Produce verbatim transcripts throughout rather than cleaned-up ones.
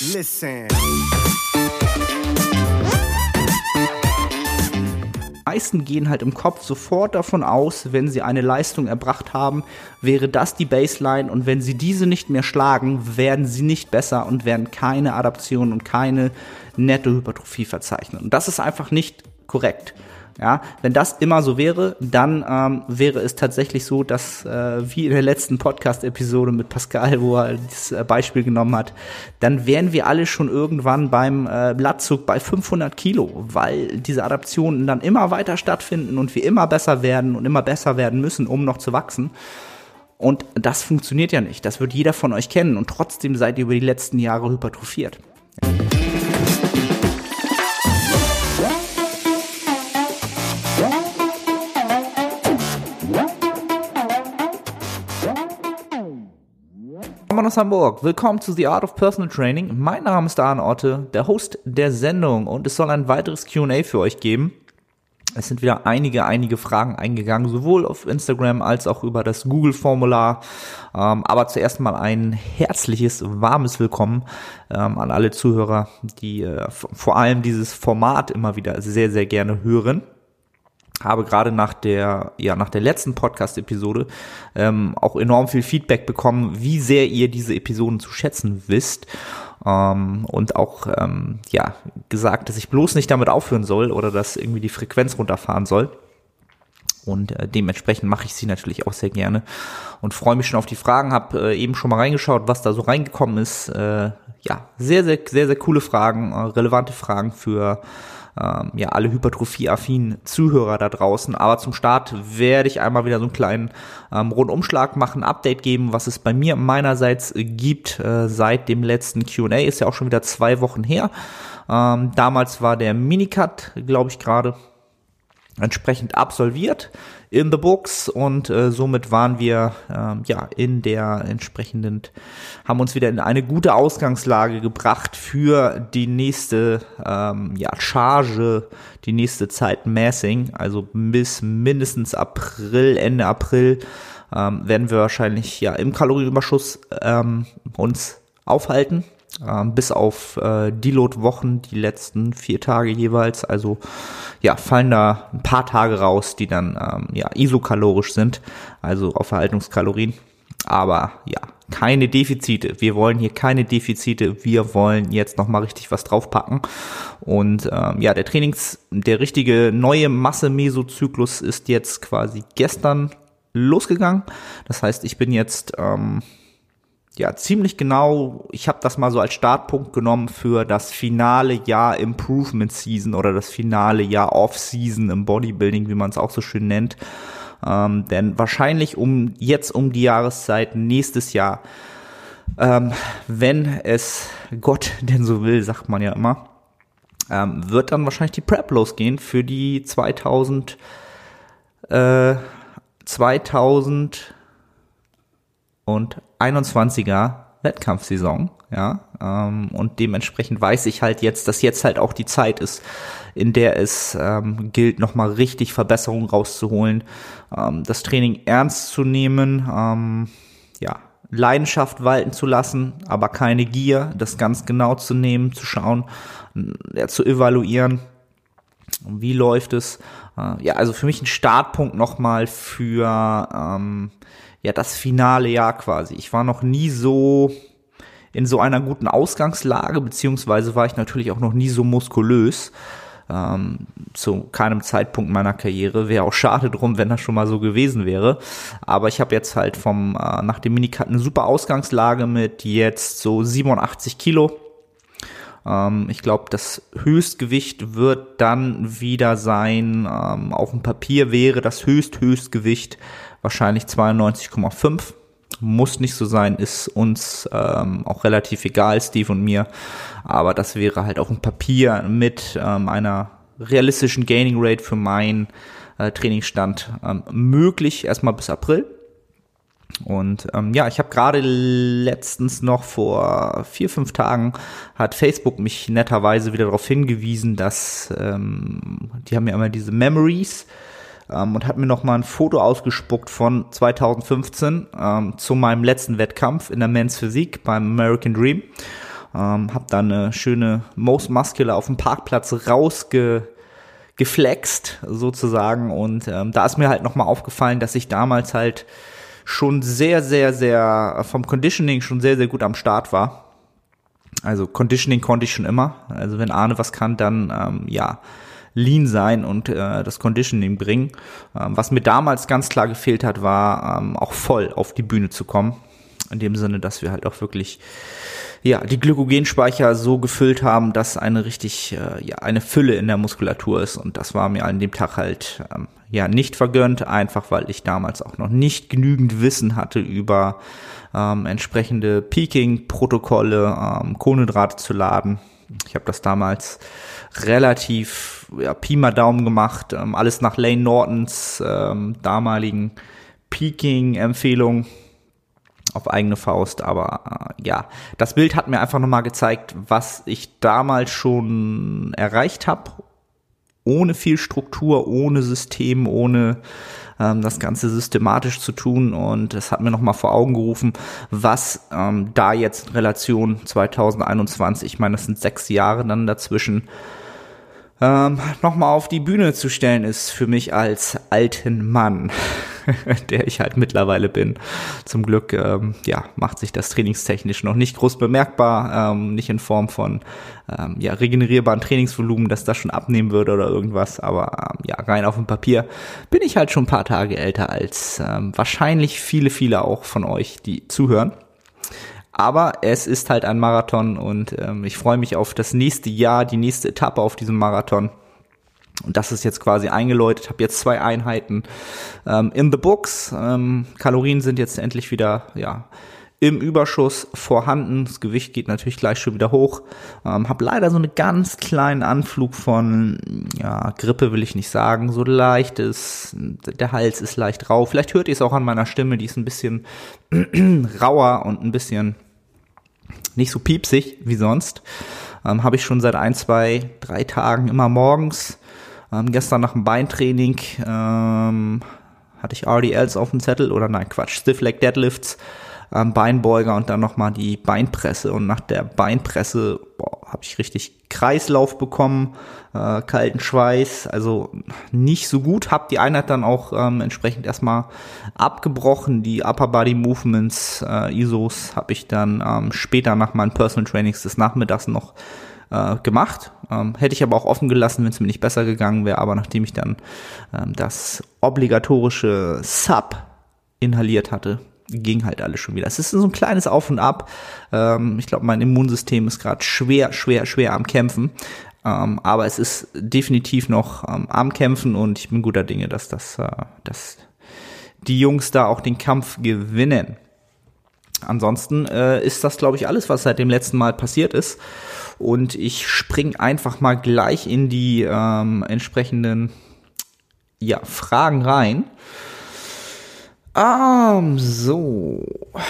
Listen. Die meisten gehen halt im Kopf sofort davon aus, wenn sie eine Leistung erbracht haben, wäre das die Baseline, und wenn sie diese nicht mehr schlagen, werden sie nicht besser und werden keine Adaption und keine Nettohypertrophie verzeichnen. Und das ist einfach nicht korrekt. Ja, wenn das immer so wäre, dann ähm, wäre es tatsächlich so, dass äh, wie in der letzten Podcast-Episode mit Pascal, wo er das äh, Beispiel genommen hat, dann wären wir alle schon irgendwann beim äh, Blattzug bei fünfhundert Kilo, weil diese Adaptionen dann immer weiter stattfinden und wir immer besser werden und immer besser werden müssen, um noch zu wachsen. Und das funktioniert ja nicht. Das wird jeder von euch kennen, und trotzdem seid ihr über die letzten Jahre hypertrophiert. Willkommen aus Hamburg. Willkommen zu The Art of Personal Training. Mein Name ist Arne Otte, der Host der Sendung, und es soll ein weiteres Q und A für euch geben. Es sind wieder einige, einige Fragen eingegangen, sowohl auf Instagram als auch über das Google-Formular. Ähm, aber zuerst mal ein herzliches, warmes Willkommen ähm, an alle Zuhörer, die äh, f- vor allem dieses Format immer wieder sehr, sehr gerne hören. Habe gerade nach der ja nach der letzten Podcast-Episode ähm, auch enorm viel Feedback bekommen, wie sehr ihr diese Episoden zu schätzen wisst, ähm, und auch ähm, ja gesagt, dass ich bloß nicht damit aufhören soll oder dass irgendwie die Frequenz runterfahren soll. Und äh, dementsprechend mache ich sie natürlich auch sehr gerne und freue mich schon auf die Fragen. Habe äh, eben schon mal reingeschaut, was da so reingekommen ist. Äh, ja, sehr, sehr, sehr, sehr coole Fragen, äh, relevante Fragen für Ähm, ja, alle hypertrophie-affinen Zuhörer da draußen. Aber zum Start werde ich einmal wieder so einen kleinen ähm, Rundumschlag machen, Update geben, was es bei mir meinerseits äh, gibt äh, seit dem letzten Q und A. Ist ja auch schon wieder zwei Wochen her. Ähm, damals war der Minicut, glaube ich, gerade entsprechend absolviert, in the books, und äh, somit waren wir ähm, ja in der entsprechenden, haben uns wieder in eine gute Ausgangslage gebracht für die nächste ähm, ja Charge, die nächste Zeit Massing, also bis mindestens April, Ende April ähm, werden wir wahrscheinlich ja im Kalorienüberschuss ähm, uns aufhalten. Ähm, bis auf äh, Deload-Wochen, die letzten vier Tage jeweils, also ja, fallen da ein paar Tage raus, die dann ähm, ja isokalorisch sind, also auf Erhaltungskalorien, aber ja, keine Defizite, wir wollen hier keine Defizite, wir wollen jetzt nochmal richtig was draufpacken, und ähm, ja, der Trainings, der richtige neue Masse-Mesozyklus ist jetzt quasi gestern losgegangen, das heißt, ich bin jetzt ähm, ja, ziemlich genau, ich habe das mal so als Startpunkt genommen für das finale Jahr Improvement Season oder das finale Jahr Off-Season im Bodybuilding, wie man es auch so schön nennt. Ähm, denn wahrscheinlich um jetzt um die Jahreszeit nächstes Jahr, ähm, wenn es Gott denn so will, sagt man ja immer, ähm, wird dann wahrscheinlich die Prep losgehen für die zweitausend, äh, zweitausend und einundzwanziger Wettkampfsaison, ja, ähm, und dementsprechend weiß ich halt jetzt, dass jetzt halt auch die Zeit ist, in der es ähm, gilt, nochmal richtig Verbesserungen rauszuholen, ähm, das Training ernst zu nehmen, ähm, ja, Leidenschaft walten zu lassen, aber keine Gier, das ganz genau zu nehmen, zu schauen, ja, zu evaluieren, wie läuft es, äh, ja, also für mich ein Startpunkt nochmal für, ähm, ja, das finale Jahr quasi. Ich war noch nie so in so einer guten Ausgangslage, beziehungsweise war ich natürlich auch noch nie so muskulös. Ähm, zu keinem Zeitpunkt meiner Karriere. Wäre auch schade drum, wenn das schon mal so gewesen wäre. Aber ich habe jetzt halt vom äh, nach dem Minicut eine super Ausgangslage mit jetzt so siebenundachtzig Kilo. Ähm, ich glaube, das Höchstgewicht wird dann wieder sein, ähm, auf dem Papier wäre das Höchst-Höchstgewicht wahrscheinlich zweiundneunzig Komma fünf. Muss nicht so sein, ist uns ähm, auch relativ egal, Steve und mir. Aber das wäre halt auf dem Papier mit ähm, einer realistischen Gaining Rate für meinen äh, Trainingsstand ähm, möglich, erstmal bis April. Und ähm, ja, ich habe gerade letztens noch vor vier, fünf Tagen hat Facebook mich netterweise wieder darauf hingewiesen, dass ähm, die haben ja immer diese Memories, ähm, und hat mir noch mal ein Foto ausgespuckt von zweitausendfünfzehn ähm, zu meinem letzten Wettkampf in der Men's Physik beim American Dream. Ähm, hab dann eine schöne Most Muscular auf dem Parkplatz rausge geflext sozusagen und ähm, da ist mir halt nochmal aufgefallen, dass ich damals halt schon sehr, sehr, sehr vom Conditioning schon sehr, sehr gut am Start war. Also Conditioning konnte ich schon immer. Also wenn Arne was kann, dann ähm, ja lean sein und äh, das Conditioning bringen. Ähm, was mir damals ganz klar gefehlt hat, war ähm, auch voll auf die Bühne zu kommen. In dem Sinne, dass wir halt auch wirklich ja die Glykogenspeicher so gefüllt haben, dass eine richtig äh, ja eine Fülle in der Muskulatur ist und das war mir an dem Tag halt ähm, ja nicht vergönnt, einfach weil ich damals auch noch nicht genügend Wissen hatte über ähm, entsprechende Peaking-Protokolle, ähm, Kohlenhydrate zu laden. Ich habe das damals relativ ja, Pi mal Daumen gemacht, ähm, alles nach Lane Nortons ähm, damaligen Peaking-Empfehlung auf eigene Faust, aber äh, ja, das Bild hat mir einfach nochmal gezeigt, was ich damals schon erreicht habe, ohne viel Struktur, ohne System, ohne ähm, das Ganze systematisch zu tun und es hat mir nochmal vor Augen gerufen, was ähm, da jetzt in Relation zwanzig einundzwanzig, ich meine, das sind sechs Jahre dann dazwischen, ähm, nochmal auf die Bühne zu stellen ist für mich als alten Mann, der ich halt mittlerweile bin. Zum Glück, ähm, ja, macht sich das trainingstechnisch noch nicht groß bemerkbar, ähm, nicht in Form von, ähm, ja, regenerierbaren Trainingsvolumen, dass das schon abnehmen würde oder irgendwas, aber, ähm, ja, rein auf dem Papier bin ich halt schon ein paar Tage älter als, ähm, wahrscheinlich viele, viele auch von euch, die zuhören. Aber es ist halt ein Marathon und ähm, ich freue mich auf das nächste Jahr, die nächste Etappe auf diesem Marathon. Und das ist jetzt quasi eingeläutet. Ich habe jetzt zwei Einheiten ähm, in the books. Ähm, Kalorien sind jetzt endlich wieder ja im Überschuss vorhanden. Das Gewicht geht natürlich gleich schon wieder hoch. Ähm, habe leider so einen ganz kleinen Anflug von ja Grippe, will ich nicht sagen. So leicht ist, der Hals ist leicht rau. Vielleicht hört ihr es auch an meiner Stimme. Die ist ein bisschen rauer und ein bisschen nicht so piepsig wie sonst. Ähm, habe ich schon seit ein, zwei, drei Tagen immer morgens. Ähm, gestern nach dem Beintraining ähm, hatte ich R D Ls auf dem Zettel oder nein, Quatsch, Stiff Leg Deadlifts, ähm, Beinbeuger und dann nochmal die Beinpresse. Und nach der Beinpresse habe ich richtig Kreislauf bekommen, äh, kalten Schweiß, also nicht so gut. Hab die Einheit dann auch ähm, entsprechend erstmal abgebrochen. Die Upper Body Movements, äh, I S Os, habe ich dann ähm, später nach meinen Personal Trainings des Nachmittags noch äh, gemacht. Ähm, hätte ich aber auch offen gelassen, wenn es mir nicht besser gegangen wäre. Aber nachdem ich dann ähm, das obligatorische Sub inhaliert hatte, ging halt alles schon wieder. Es ist so ein kleines Auf und Ab. Ähm, ich glaube, mein Immunsystem ist gerade schwer, schwer, schwer am Kämpfen. Ähm, aber es ist definitiv noch ähm, am Kämpfen und ich bin guter Dinge, dass das, äh, dass die Jungs da auch den Kampf gewinnen. Ansonsten äh, ist das, glaube ich, alles, was seit dem letzten Mal passiert ist. Und ich spring einfach mal gleich in die ähm, entsprechenden ja, Fragen rein. Um, so.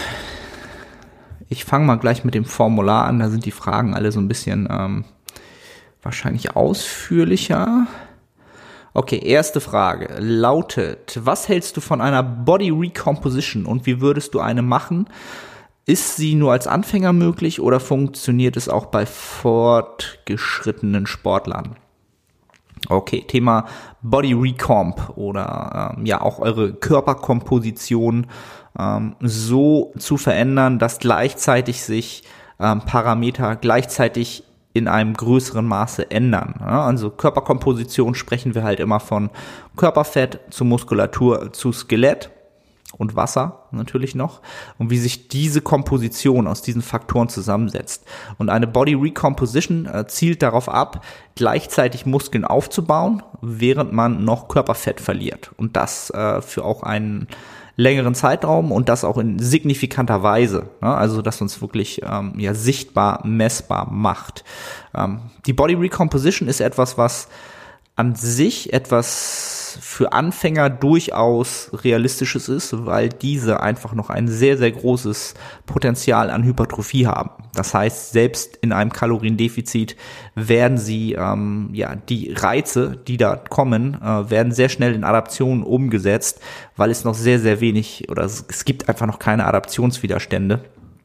Ich fange mal gleich mit dem Formular an. Da sind die Fragen alle so ein bisschen ähm, wahrscheinlich ausführlicher. Okay, erste Frage lautet: Was hältst du von einer Body Recomposition und wie würdest du eine machen? Ist sie nur als Anfänger möglich oder funktioniert es auch bei fortgeschrittenen Sportlern? Okay, Thema Body Recomp oder ähm, ja auch eure Körperkomposition ähm, so zu verändern, dass gleichzeitig sich ähm, Parameter gleichzeitig in einem größeren Maße ändern. Ja, also Körperkomposition sprechen wir halt immer von Körperfett zu Muskulatur zu Skelett und Wasser natürlich noch und wie sich diese Komposition aus diesen Faktoren zusammensetzt. Und eine Body Recomposition äh, zielt darauf ab, gleichzeitig Muskeln aufzubauen, während man noch Körperfett verliert. Und das äh, für auch einen längeren Zeitraum und das auch in signifikanter Weise. Ne? Also dass uns wirklich ähm, ja sichtbar, messbar macht. Ähm, die Body Recomposition ist etwas, was an sich etwas für Anfänger durchaus realistisches ist, weil diese einfach noch ein sehr, sehr großes Potenzial an Hypertrophie haben. Das heißt, selbst in einem Kaloriendefizit werden sie, ähm, ja, die Reize, die da kommen, äh, werden sehr schnell in Adaptionen umgesetzt, weil es noch sehr, sehr wenig oder es, es gibt einfach noch keine Adaptionswiderstände.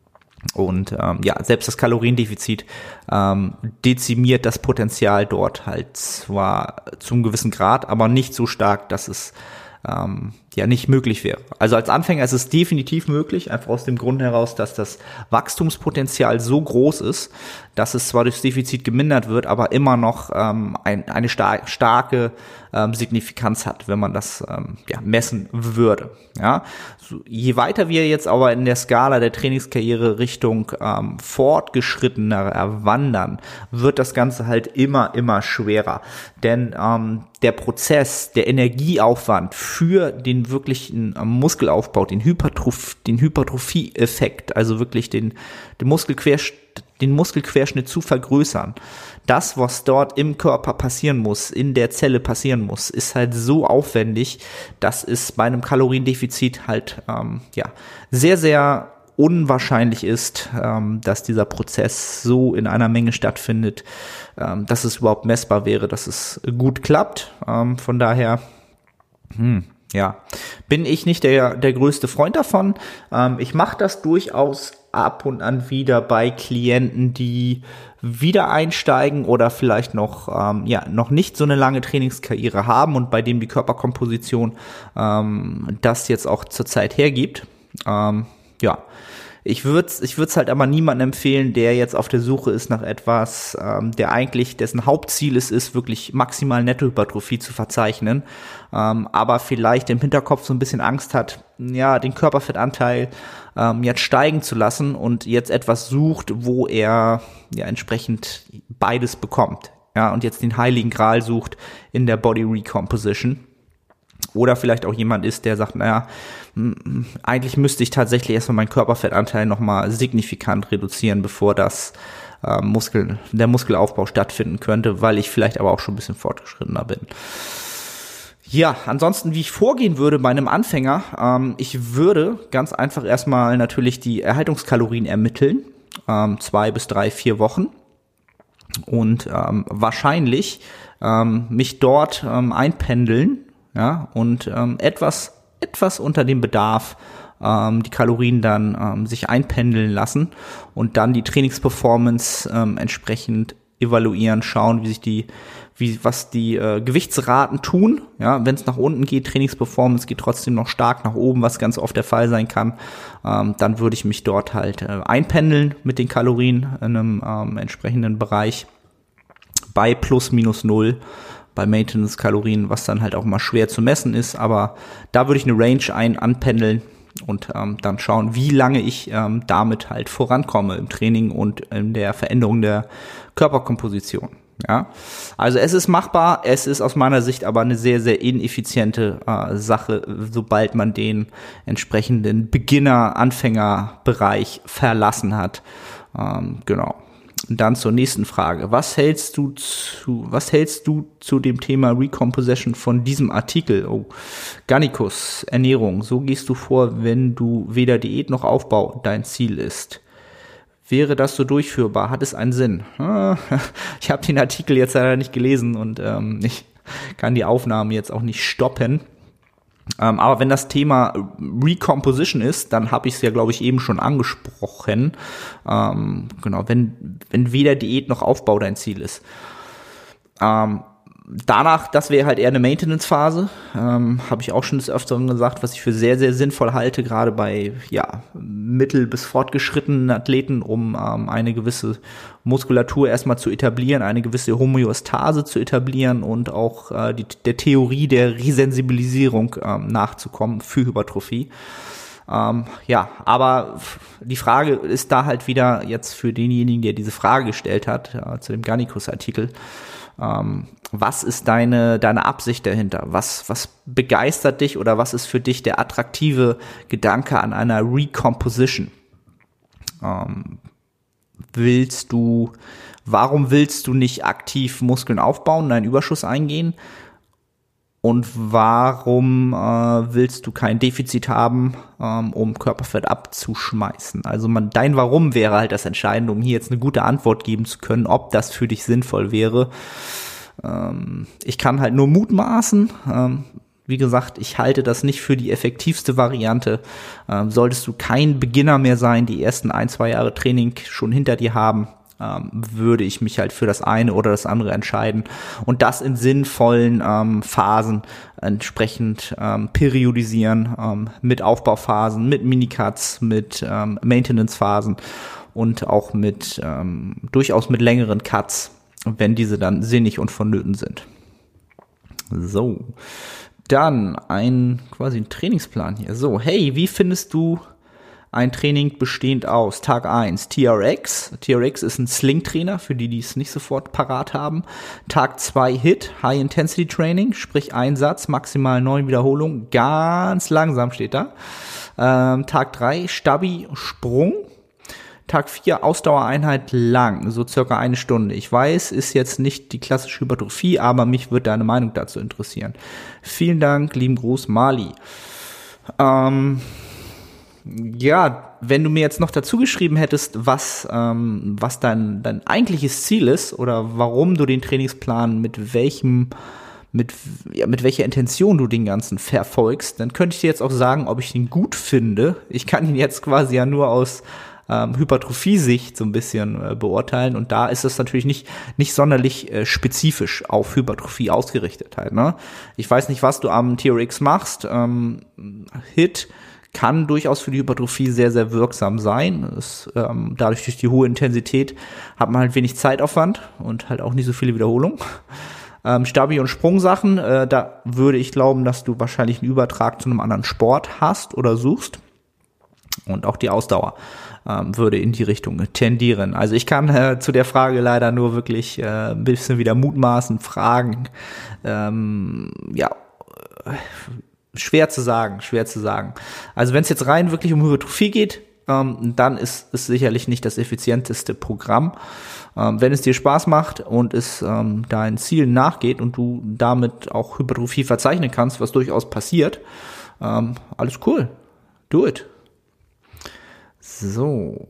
Und ähm, ja, selbst das Kaloriendefizit ähm, dezimiert das Potenzial dort halt zwar zum gewissen Grad, aber nicht so stark, dass es ähm, ja nicht möglich wäre. Also als Anfänger ist es definitiv möglich, einfach aus dem Grund heraus, dass das Wachstumspotenzial so groß ist, dass es zwar durchs Defizit gemindert wird, aber immer noch ähm, ein, eine star- starke ähm, Signifikanz hat, wenn man das ähm, ja, messen würde. Ja, so, je weiter wir jetzt aber in der Skala der Trainingskarriere Richtung ähm, fortgeschrittener wandern, wird das Ganze halt immer, immer schwerer. Denn ähm, der Prozess, der Energieaufwand für den wirklichen ähm, Muskelaufbau, den, Hypertroph- den Hypertrophie-Effekt, also wirklich den, den Muskelquerschnitt, den Muskelquerschnitt zu vergrößern. Das, was dort im Körper passieren muss, in der Zelle passieren muss, ist halt so aufwendig, dass es bei einem Kaloriendefizit halt ähm, ja sehr, sehr unwahrscheinlich ist, ähm, dass dieser Prozess so in einer Menge stattfindet, ähm, dass es überhaupt messbar wäre, dass es gut klappt. Ähm, von daher, hm, ja, bin ich nicht der der größte Freund davon. Ähm, ich mache das durchaus ab und an wieder bei Klienten, die wieder einsteigen oder vielleicht noch ähm, ja noch nicht so eine lange Trainingskarriere haben und bei dem die Körperkomposition ähm, das jetzt auch zurzeit hergibt. Ähm, ja, ich würde ich würde es halt aber niemandem empfehlen, der jetzt auf der Suche ist nach etwas, ähm, der eigentlich, dessen Hauptziel es ist, wirklich maximal Nettohypertrophie zu verzeichnen, ähm, aber vielleicht im Hinterkopf so ein bisschen Angst hat, ja, den Körperfettanteil ähm, jetzt steigen zu lassen und jetzt etwas sucht, wo er ja entsprechend beides bekommt, ja, und jetzt den Heiligen Gral sucht in der Body Recomposition. Oder vielleicht auch jemand ist, der sagt, naja, eigentlich müsste ich tatsächlich erstmal meinen Körperfettanteil nochmal signifikant reduzieren, bevor das äh, Muskel, der Muskelaufbau stattfinden könnte, weil ich vielleicht aber auch schon ein bisschen fortgeschrittener bin. Ja, ansonsten, wie ich vorgehen würde bei einem Anfänger, ähm, ich würde ganz einfach erstmal natürlich die Erhaltungskalorien ermitteln, ähm, zwei bis drei, vier Wochen. Und ähm, wahrscheinlich ähm, mich dort ähm, einpendeln, ja, und ähm, etwas, etwas unter dem Bedarf ähm, die Kalorien dann ähm, sich einpendeln lassen und dann die Trainingsperformance ähm, entsprechend evaluieren, schauen, wie sich die, wie was die äh, Gewichtsraten tun. Ja, wenn es nach unten geht, Trainingsperformance geht trotzdem noch stark nach oben, was ganz oft der Fall sein kann. Ähm, dann würde ich mich dort halt äh, einpendeln mit den Kalorien in einem ähm, entsprechenden Bereich bei plus minus null. Bei Maintenance-Kalorien, was dann halt auch mal schwer zu messen ist, aber da würde ich eine Range ein anpendeln und ähm, dann schauen, wie lange ich ähm, damit halt vorankomme im Training und in der Veränderung der Körperkomposition. Ja, also es ist machbar, es ist aus meiner Sicht aber eine sehr, sehr ineffiziente äh, Sache, sobald man den entsprechenden Beginner-Anfänger-Bereich verlassen hat. Ähm, genau. Und dann zur nächsten Frage. Was hältst du zu, was hältst du zu dem Thema Recomposition von diesem Artikel? Oh, Gannikus, Ernährung. So gehst du vor, wenn du weder Diät noch Aufbau dein Ziel ist. Wäre das so durchführbar? Hat es einen Sinn? Ich habe den Artikel jetzt leider nicht gelesen und ähm, ich kann die Aufnahme jetzt auch nicht stoppen. Ähm, aber wenn das Thema Recomposition ist, dann habe ich es ja, glaube ich, eben schon angesprochen. Ähm, genau, wenn wenn weder Diät noch Aufbau dein Ziel ist. Ähm, danach, das wäre halt eher eine Maintenance-Phase. Ähm, habe ich auch schon des Öfteren gesagt, was ich für sehr, sehr sinnvoll halte, gerade bei ja mittel- bis fortgeschrittenen Athleten, um ähm, eine gewisse Muskulatur erstmal zu etablieren, eine gewisse Homöostase zu etablieren und auch äh, die, der Theorie der Resensibilisierung ähm, nachzukommen für Hypertrophie. Ähm, ja, aber die Frage ist da halt wieder jetzt für denjenigen, der diese Frage gestellt hat, äh, zu dem Gannikus-Artikel, ähm, was ist deine deine Absicht dahinter? Was was begeistert dich oder was ist für dich der attraktive Gedanke an einer Recomposition? Ähm, willst du, warum willst du nicht aktiv Muskeln aufbauen, deinen Überschuss eingehen? Und warum äh, willst du kein Defizit haben, ähm, um Körperfett abzuschmeißen? Also man, dein Warum wäre halt das Entscheidende, um hier jetzt eine gute Antwort geben zu können, ob das für dich sinnvoll wäre. Ähm, ich kann halt nur mutmaßen. Ähm, wie gesagt, ich halte das nicht für die effektivste Variante. Ähm, solltest du kein Beginner mehr sein, die ersten ein, zwei Jahre Training schon hinter dir haben, ähm, würde ich mich halt für das eine oder das andere entscheiden und das in sinnvollen ähm, Phasen entsprechend ähm, periodisieren, ähm, mit Aufbauphasen, mit Minicuts, mit ähm, Maintenance-Phasen und auch mit ähm, durchaus mit längeren Cuts, wenn diese dann sinnig und vonnöten sind. So. Dann ein quasi ein Trainingsplan hier. So, hey, wie findest du ein Training bestehend aus? Tag eins, T R X. T R X ist ein Sling-Trainer, für die, die es nicht sofort parat haben. Tag zwei, H I I T, High-Intensity-Training, sprich Einsatz, maximal neun Wiederholungen, ganz langsam steht da. Ähm, Tag drei, Stabi, Sprung. Tag vier, Ausdauereinheit lang, so circa eine Stunde. Ich weiß, ist jetzt nicht die klassische Hypertrophie, aber mich würde deine Meinung dazu interessieren. Vielen Dank, lieben Gruß, Mali. Ähm, ja, wenn du mir jetzt noch dazu geschrieben hättest, was, ähm, was dein, dein eigentliches Ziel ist oder warum du den Trainingsplan mit welchem mit, ja, mit welcher Intention du den ganzen verfolgst, dann könnte ich dir jetzt auch sagen, ob ich ihn gut finde. Ich kann ihn jetzt quasi ja nur aus Ähm, Hypertrophie-Sicht so ein bisschen äh, beurteilen und da ist es natürlich nicht nicht sonderlich äh, spezifisch auf Hypertrophie ausgerichtet halt, ne? Ich weiß nicht, was du am T R X machst. Ähm, H I I T kann durchaus für die Hypertrophie sehr, sehr wirksam sein. Es, ähm, dadurch durch die hohe Intensität hat man halt wenig Zeitaufwand und halt auch nicht so viele Wiederholungen. Ähm, Stabi- und Sprungsachen, äh, da würde ich glauben, dass du wahrscheinlich einen Übertrag zu einem anderen Sport hast oder suchst. Und auch die Ausdauer ähm, würde in die Richtung tendieren. Also ich kann äh, zu der Frage leider nur wirklich äh, ein bisschen wieder mutmaßen, fragen. Ähm, ja, äh, schwer zu sagen, schwer zu sagen. Also wenn es jetzt rein wirklich um Hypertrophie geht, ähm, dann ist es sicherlich nicht das effizienteste Programm. Ähm, wenn es dir Spaß macht und es ähm, deinen Zielen nachgeht und du damit auch Hypertrophie verzeichnen kannst, was durchaus passiert, ähm, alles cool, do it. So.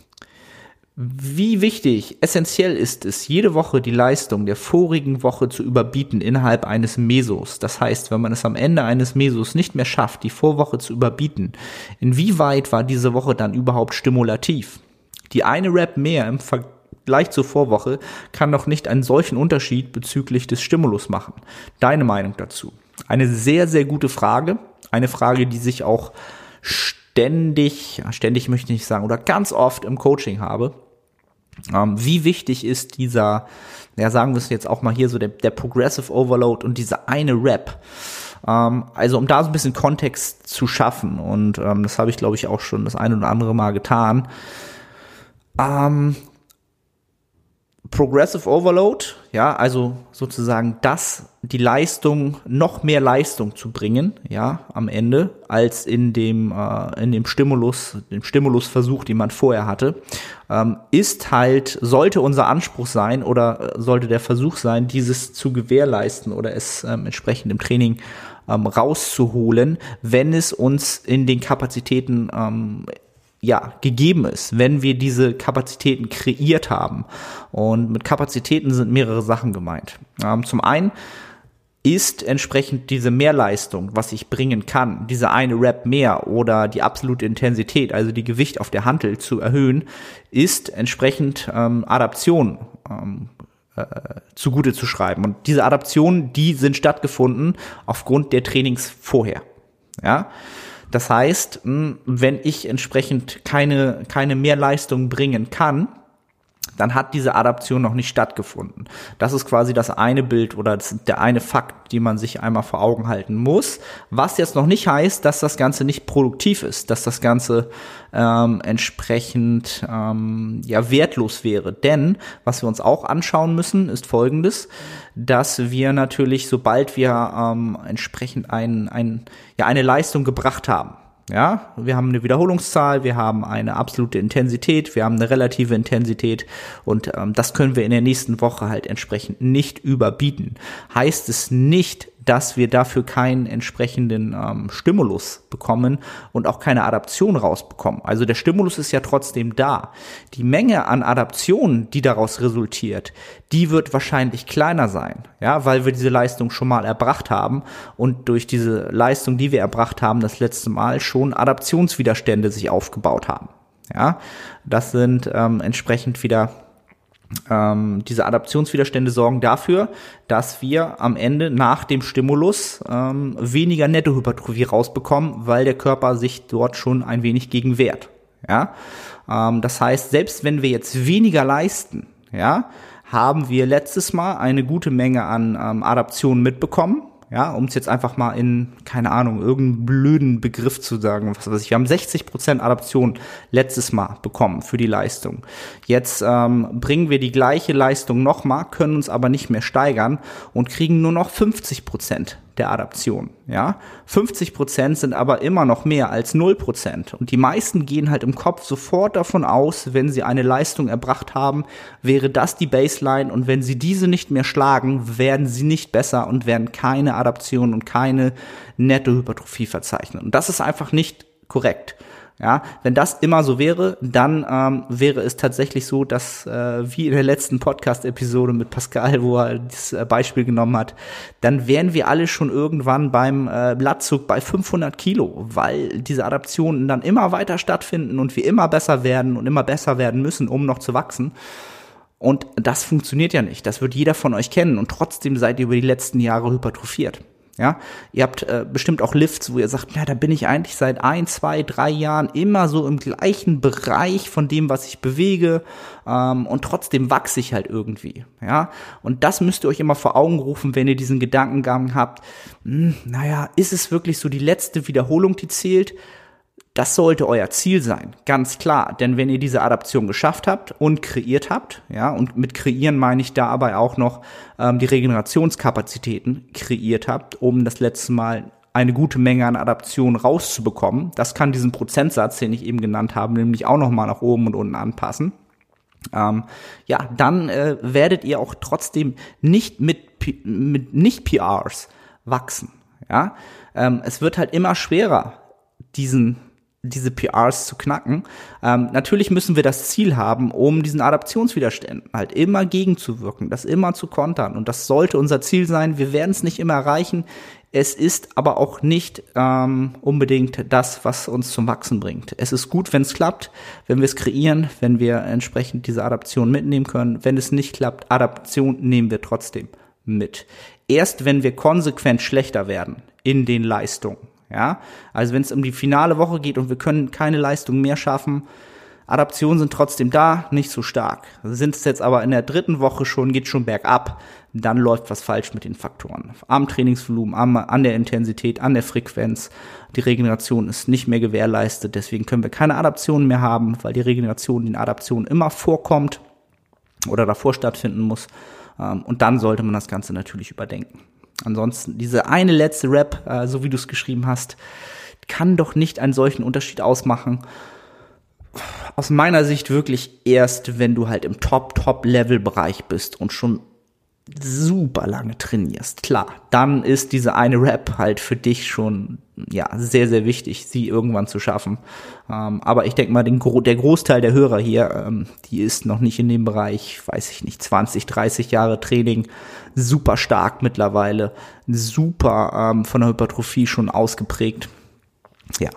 Wie wichtig, essentiell ist es, jede Woche die Leistung der vorigen Woche zu überbieten innerhalb eines Mesos. Das heißt, wenn man es am Ende eines Mesos nicht mehr schafft, die Vorwoche zu überbieten, inwieweit war diese Woche dann überhaupt stimulativ? Die eine Rep mehr im Vergleich zur Vorwoche kann doch nicht einen solchen Unterschied bezüglich des Stimulus machen. Deine Meinung dazu? Eine sehr, sehr gute Frage. Eine Frage, die sich auch ständig, ständig möchte ich nicht sagen, oder ganz oft im Coaching habe. Ähm, wie wichtig ist dieser, ja sagen wir es jetzt auch mal hier so, der, der Progressive Overload und diese eine Rep. Ähm, also um da so ein bisschen Kontext zu schaffen und ähm, das habe ich glaube ich auch schon das ein oder andere Mal getan. Ähm, Progressive Overload, ja, also sozusagen das, die Leistung, noch mehr Leistung zu bringen, ja, am Ende, als in dem, äh, in dem Stimulus, dem Stimulusversuch, den man vorher hatte, ähm, ist halt, sollte unser Anspruch sein oder sollte der Versuch sein, dieses zu gewährleisten oder es ähm, entsprechend im Training ähm, rauszuholen, wenn es uns in den Kapazitäten ähm, ja, gegeben ist, wenn wir diese Kapazitäten kreiert haben. Und mit Kapazitäten sind mehrere Sachen gemeint. Ähm, zum einen ist entsprechend diese Mehrleistung, was ich bringen kann, diese eine Rep mehr oder die absolute Intensität, also die Gewicht auf der Hantel zu erhöhen, ist entsprechend ähm, Adaption ähm, äh, zugute zu schreiben. Und diese Adaptionen, die sind stattgefunden aufgrund der Trainings vorher. Ja. Das heißt, wenn ich entsprechend keine, keine Mehrleistung bringen kann, dann hat diese Adaption noch nicht stattgefunden. Das ist quasi das eine Bild oder das, der eine Fakt, den man sich einmal vor Augen halten muss. Was jetzt noch nicht heißt, dass das Ganze nicht produktiv ist, dass das Ganze ähm, entsprechend ähm, ja wertlos wäre. Denn was wir uns auch anschauen müssen, ist Folgendes, dass wir natürlich, sobald wir ähm, entsprechend ein, ein, ja, eine Leistung gebracht haben, ja, wir haben eine Wiederholungszahl, wir haben eine absolute Intensität, wir haben eine relative Intensität und ähm, das können wir in der nächsten Woche halt entsprechend nicht überbieten. Heißt es nicht, dass wir dafür keinen entsprechenden ähm, Stimulus bekommen und auch keine Adaption rausbekommen. Also der Stimulus ist ja trotzdem da. Die Menge an Adaption, die daraus resultiert, die wird wahrscheinlich kleiner sein, ja, weil wir diese Leistung schon mal erbracht haben und durch diese Leistung, die wir erbracht haben, das letzte Mal schon Adaptionswiderstände sich aufgebaut haben. Ja, das sind ähm, entsprechend wieder Ähm, diese Adaptionswiderstände sorgen dafür, dass wir am Ende nach dem Stimulus ähm, weniger Nettohypertrophie rausbekommen, weil der Körper sich dort schon ein wenig gegen wehrt. Ja, ähm, das heißt, selbst wenn wir jetzt weniger leisten, ja, haben wir letztes Mal eine gute Menge an ähm, Adaptionen mitbekommen. Ja, um es jetzt einfach mal in, keine Ahnung, irgendeinen blöden Begriff zu sagen, was weiß ich. Wir haben sechzig Prozent Adaption letztes Mal bekommen für die Leistung. Jetzt ähm, bringen wir die gleiche Leistung nochmal, können uns aber nicht mehr steigern und kriegen nur noch fünfzig Prozent der Adaption. Ja, fünfzig Prozent sind aber immer noch mehr als null Prozent. Und die meisten gehen halt im Kopf sofort davon aus, wenn sie eine Leistung erbracht haben, wäre das die Baseline und wenn sie diese nicht mehr schlagen, werden sie nicht besser und werden keine Adaption und keine Nettohypertrophie verzeichnen. Und das ist einfach nicht korrekt. Ja, wenn das immer so wäre, dann ähm, wäre es tatsächlich so, dass äh, wie in der letzten Podcast-Episode mit Pascal, wo er das äh, Beispiel genommen hat, dann wären wir alle schon irgendwann beim äh, Blattzug bei fünfhundert Kilo, weil diese Adaptionen dann immer weiter stattfinden und wir immer besser werden und immer besser werden müssen, um noch zu wachsen. Und das funktioniert ja nicht. Das wird jeder von euch kennen und trotzdem seid ihr über die letzten Jahre hypertrophiert. Ja, ihr habt äh, bestimmt auch Lifts, wo ihr sagt, ja, da bin ich eigentlich seit ein, zwei, drei Jahren immer so im gleichen Bereich von dem, was ich bewege, ähm, und trotzdem wachse ich halt irgendwie, ja. Und das müsst ihr euch immer vor Augen rufen, wenn ihr diesen Gedankengang habt, hm, naja, ist es wirklich so die letzte Wiederholung, die zählt? Das sollte euer Ziel sein, ganz klar. Denn wenn ihr diese Adaption geschafft habt und kreiert habt, ja, und mit kreieren meine ich dabei auch noch ähm, die Regenerationskapazitäten kreiert habt, um das letzte Mal eine gute Menge an Adaption rauszubekommen, das kann diesen Prozentsatz, den ich eben genannt habe, nämlich auch nochmal nach oben und unten anpassen. Ähm, ja, dann äh, werdet ihr auch trotzdem nicht mit, P- mit Nicht-P Rs wachsen. Ja, ähm, es wird halt immer schwerer, diesen diese P Rs zu knacken. Ähm, natürlich müssen wir das Ziel haben, um diesen Adaptionswiderständen halt immer gegenzuwirken, das immer zu kontern. Und das sollte unser Ziel sein. Wir werden es nicht immer erreichen. Es ist aber auch nicht ähm, unbedingt das, was uns zum Wachsen bringt. Es ist gut, wenn es klappt, wenn wir es kreieren, wenn wir entsprechend diese Adaption mitnehmen können. Wenn es nicht klappt, Adaption nehmen wir trotzdem mit. Erst wenn wir konsequent schlechter werden in den Leistungen, ja, also wenn es um die finale Woche geht und wir können keine Leistung mehr schaffen, Adaptionen sind trotzdem da, nicht so stark. Sind es jetzt aber in der dritten Woche schon, geht schon bergab, dann läuft was falsch mit den Faktoren. Am Trainingsvolumen, am, an der Intensität, an der Frequenz. Die Regeneration ist nicht mehr gewährleistet, deswegen können wir keine Adaptionen mehr haben, weil die Regeneration in Adaptionen immer vorkommt oder davor stattfinden muss. Und dann sollte man das Ganze natürlich überdenken. Ansonsten, diese eine letzte Rep, äh, so wie du es geschrieben hast, kann doch nicht einen solchen Unterschied ausmachen. Aus meiner Sicht wirklich erst, wenn du halt im Top-Top-Level-Bereich bist und schon super lange trainierst. Klar, dann ist diese eine Rep halt für dich schon ja sehr, sehr wichtig, sie irgendwann zu schaffen. Ähm, aber ich denke mal, den Gro- der Großteil der Hörer hier, ähm, die ist noch nicht in dem Bereich, weiß ich nicht, zwanzig, dreißig Jahre Training, super stark mittlerweile, super ähm, von der Hypertrophie schon ausgeprägt. Ja.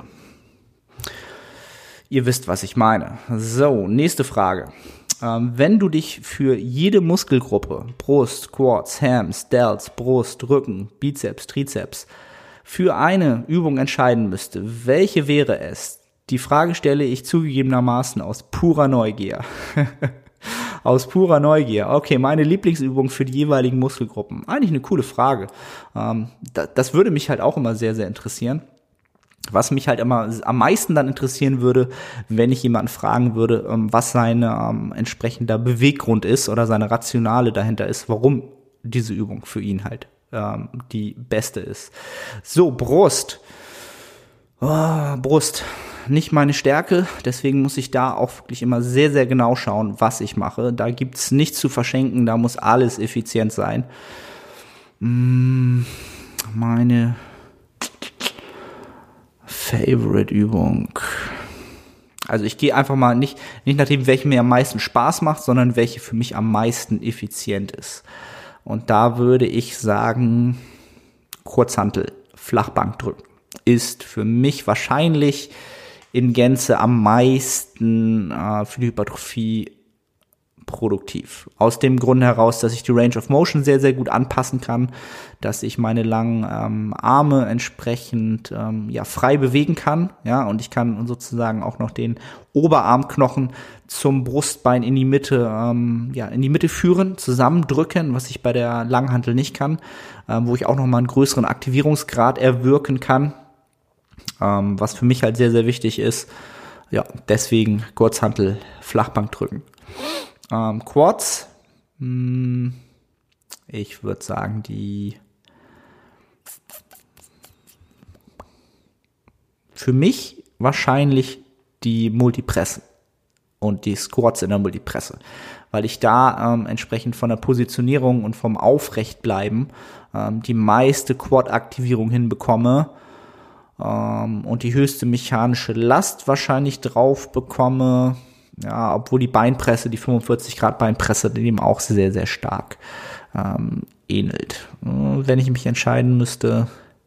Ihr wisst, was ich meine. So, nächste Frage. Ähm, wenn du dich für jede Muskelgruppe, Brust, Quads, Hams, Delts, Brust, Rücken, Bizeps, Trizeps, für eine Übung entscheiden müsste, welche wäre es? Die Frage stelle ich zugegebenermaßen aus purer Neugier. Aus purer Neugier. Okay, meine Lieblingsübung für die jeweiligen Muskelgruppen. Eigentlich eine coole Frage. Ähm, das, das würde mich halt auch immer sehr, sehr interessieren. Was mich halt immer am meisten dann interessieren würde, wenn ich jemanden fragen würde, was sein ähm, entsprechender Beweggrund ist oder seine Rationale dahinter ist, warum diese Übung für ihn halt ähm, die beste ist. So, Brust. Oh, Brust. Nicht meine Stärke, deswegen muss ich da auch wirklich immer sehr, sehr genau schauen, was ich mache. Da gibt's nichts zu verschenken, da muss alles effizient sein. Mmh. meine Favorite-Übung. Also ich gehe einfach mal nicht, nicht nach dem, welche mir am meisten Spaß macht, sondern welche für mich am meisten effizient ist. Und da würde ich sagen, Kurzhantel, Flachbankdrücken ist für mich wahrscheinlich in Gänze am meisten äh, für die Hypertrophie produktiv. Aus dem Grund heraus, dass ich die Range of Motion sehr, sehr gut anpassen kann, dass ich meine langen ähm, Arme entsprechend ähm, ja frei bewegen kann, ja, und ich kann sozusagen auch noch den Oberarmknochen zum Brustbein in die Mitte, ähm, ja, in die Mitte führen, zusammendrücken, was ich bei der Langhantel nicht kann, ähm, wo ich auch noch mal einen größeren Aktivierungsgrad erwirken kann, ähm, was für mich halt sehr, sehr wichtig ist. Ja, deswegen Kurzhantel, Flachbankdrücken. Ähm, Quads, mh, ich würde sagen, die für mich wahrscheinlich die Multipressen und die Squats in der Multipresse, weil ich da ähm, entsprechend von der Positionierung und vom Aufrechtbleiben ähm, die meiste Quad-Aktivierung hinbekomme ähm, und die höchste mechanische Last wahrscheinlich drauf bekomme. Ja, obwohl die Beinpresse, die fünfundvierzig Grad Beinpresse, dem auch sehr, sehr stark ähm, ähnelt. Wenn ich mich entscheiden müsste,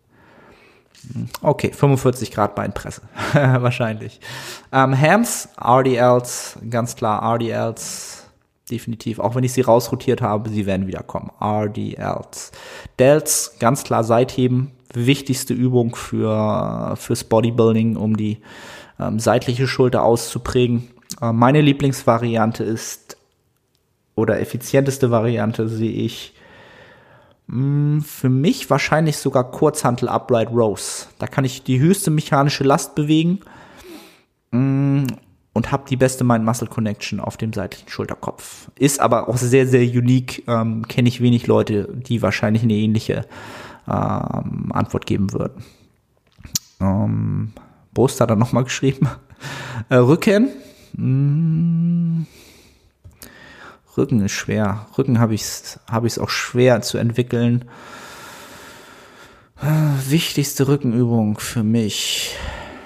okay, fünfundvierzig Grad Beinpresse, wahrscheinlich. Ähm, Hams, R D Ls, ganz klar R D Ls, definitiv. Auch wenn ich sie rausrotiert habe, sie werden wiederkommen. R D Ls. Delts, ganz klar Seitheben, wichtigste Übung für fürs Bodybuilding, um die ähm, seitliche Schulter auszuprägen. Meine Lieblingsvariante ist, oder effizienteste Variante sehe ich, mh, für mich wahrscheinlich sogar Kurzhantel Upright Rows. Da kann ich die höchste mechanische Last bewegen mh, und habe die beste Mind-Muscle-Connection auf dem seitlichen Schulterkopf. Ist aber auch sehr, sehr unique. Ähm, kenne ich wenig Leute, die wahrscheinlich eine ähnliche ähm, Antwort geben würden. Ähm, Brust hat er nochmal geschrieben. äh, Rücken. Rücken ist schwer. Rücken habe ich es hab ich's auch schwer zu entwickeln. Wichtigste Rückenübung für mich.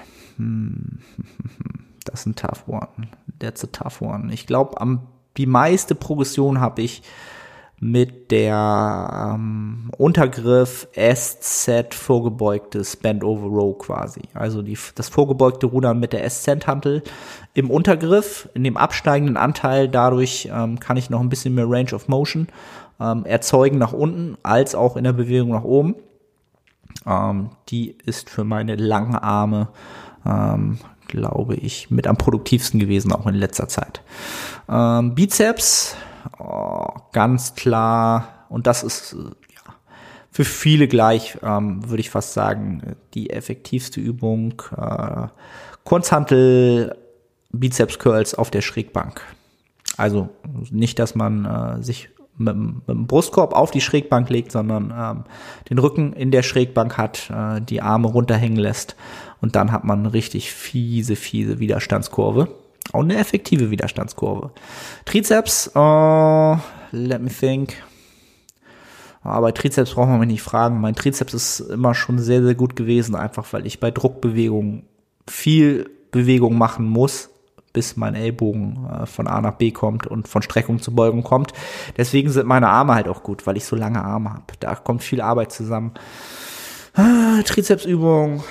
Das ist ein tough one. That's a tough one. Ich glaube, am die meiste Progression habe ich mit der ähm, Untergriff S Z vorgebeugtes Bend Over Row quasi. Also die, das vorgebeugte Rudern mit der S Z-Hantel im Untergriff, in dem absteigenden Anteil. Dadurch ähm, kann ich noch ein bisschen mehr Range of Motion ähm, erzeugen nach unten, als auch in der Bewegung nach oben. Ähm, die ist für meine langen Arme, ähm, glaube ich, mit am produktivsten gewesen, auch in letzter Zeit. Ähm, Bizeps, oh, ganz klar, und das ist ja, für viele gleich, ähm, würde ich fast sagen, die effektivste Übung. Äh, Kurzhantel, Bizeps Curls auf der Schrägbank. Also nicht, dass man äh, sich mit, mit dem Brustkorb auf die Schrägbank legt, sondern ähm, den Rücken in der Schrägbank hat, äh, die Arme runterhängen lässt und dann hat man eine richtig fiese, fiese Widerstandskurve. Auch eine effektive Widerstandskurve. Trizeps, uh, let me think. Aber bei Trizeps braucht man mich nicht fragen. Mein Trizeps ist immer schon sehr, sehr gut gewesen, einfach weil ich bei Druckbewegungen viel Bewegung machen muss, bis mein Ellbogen äh, von A nach B kommt und von Streckung zu Beugung kommt. Deswegen sind meine Arme halt auch gut, weil ich so lange Arme habe. Da kommt viel Arbeit zusammen. Ah, Trizepsübung.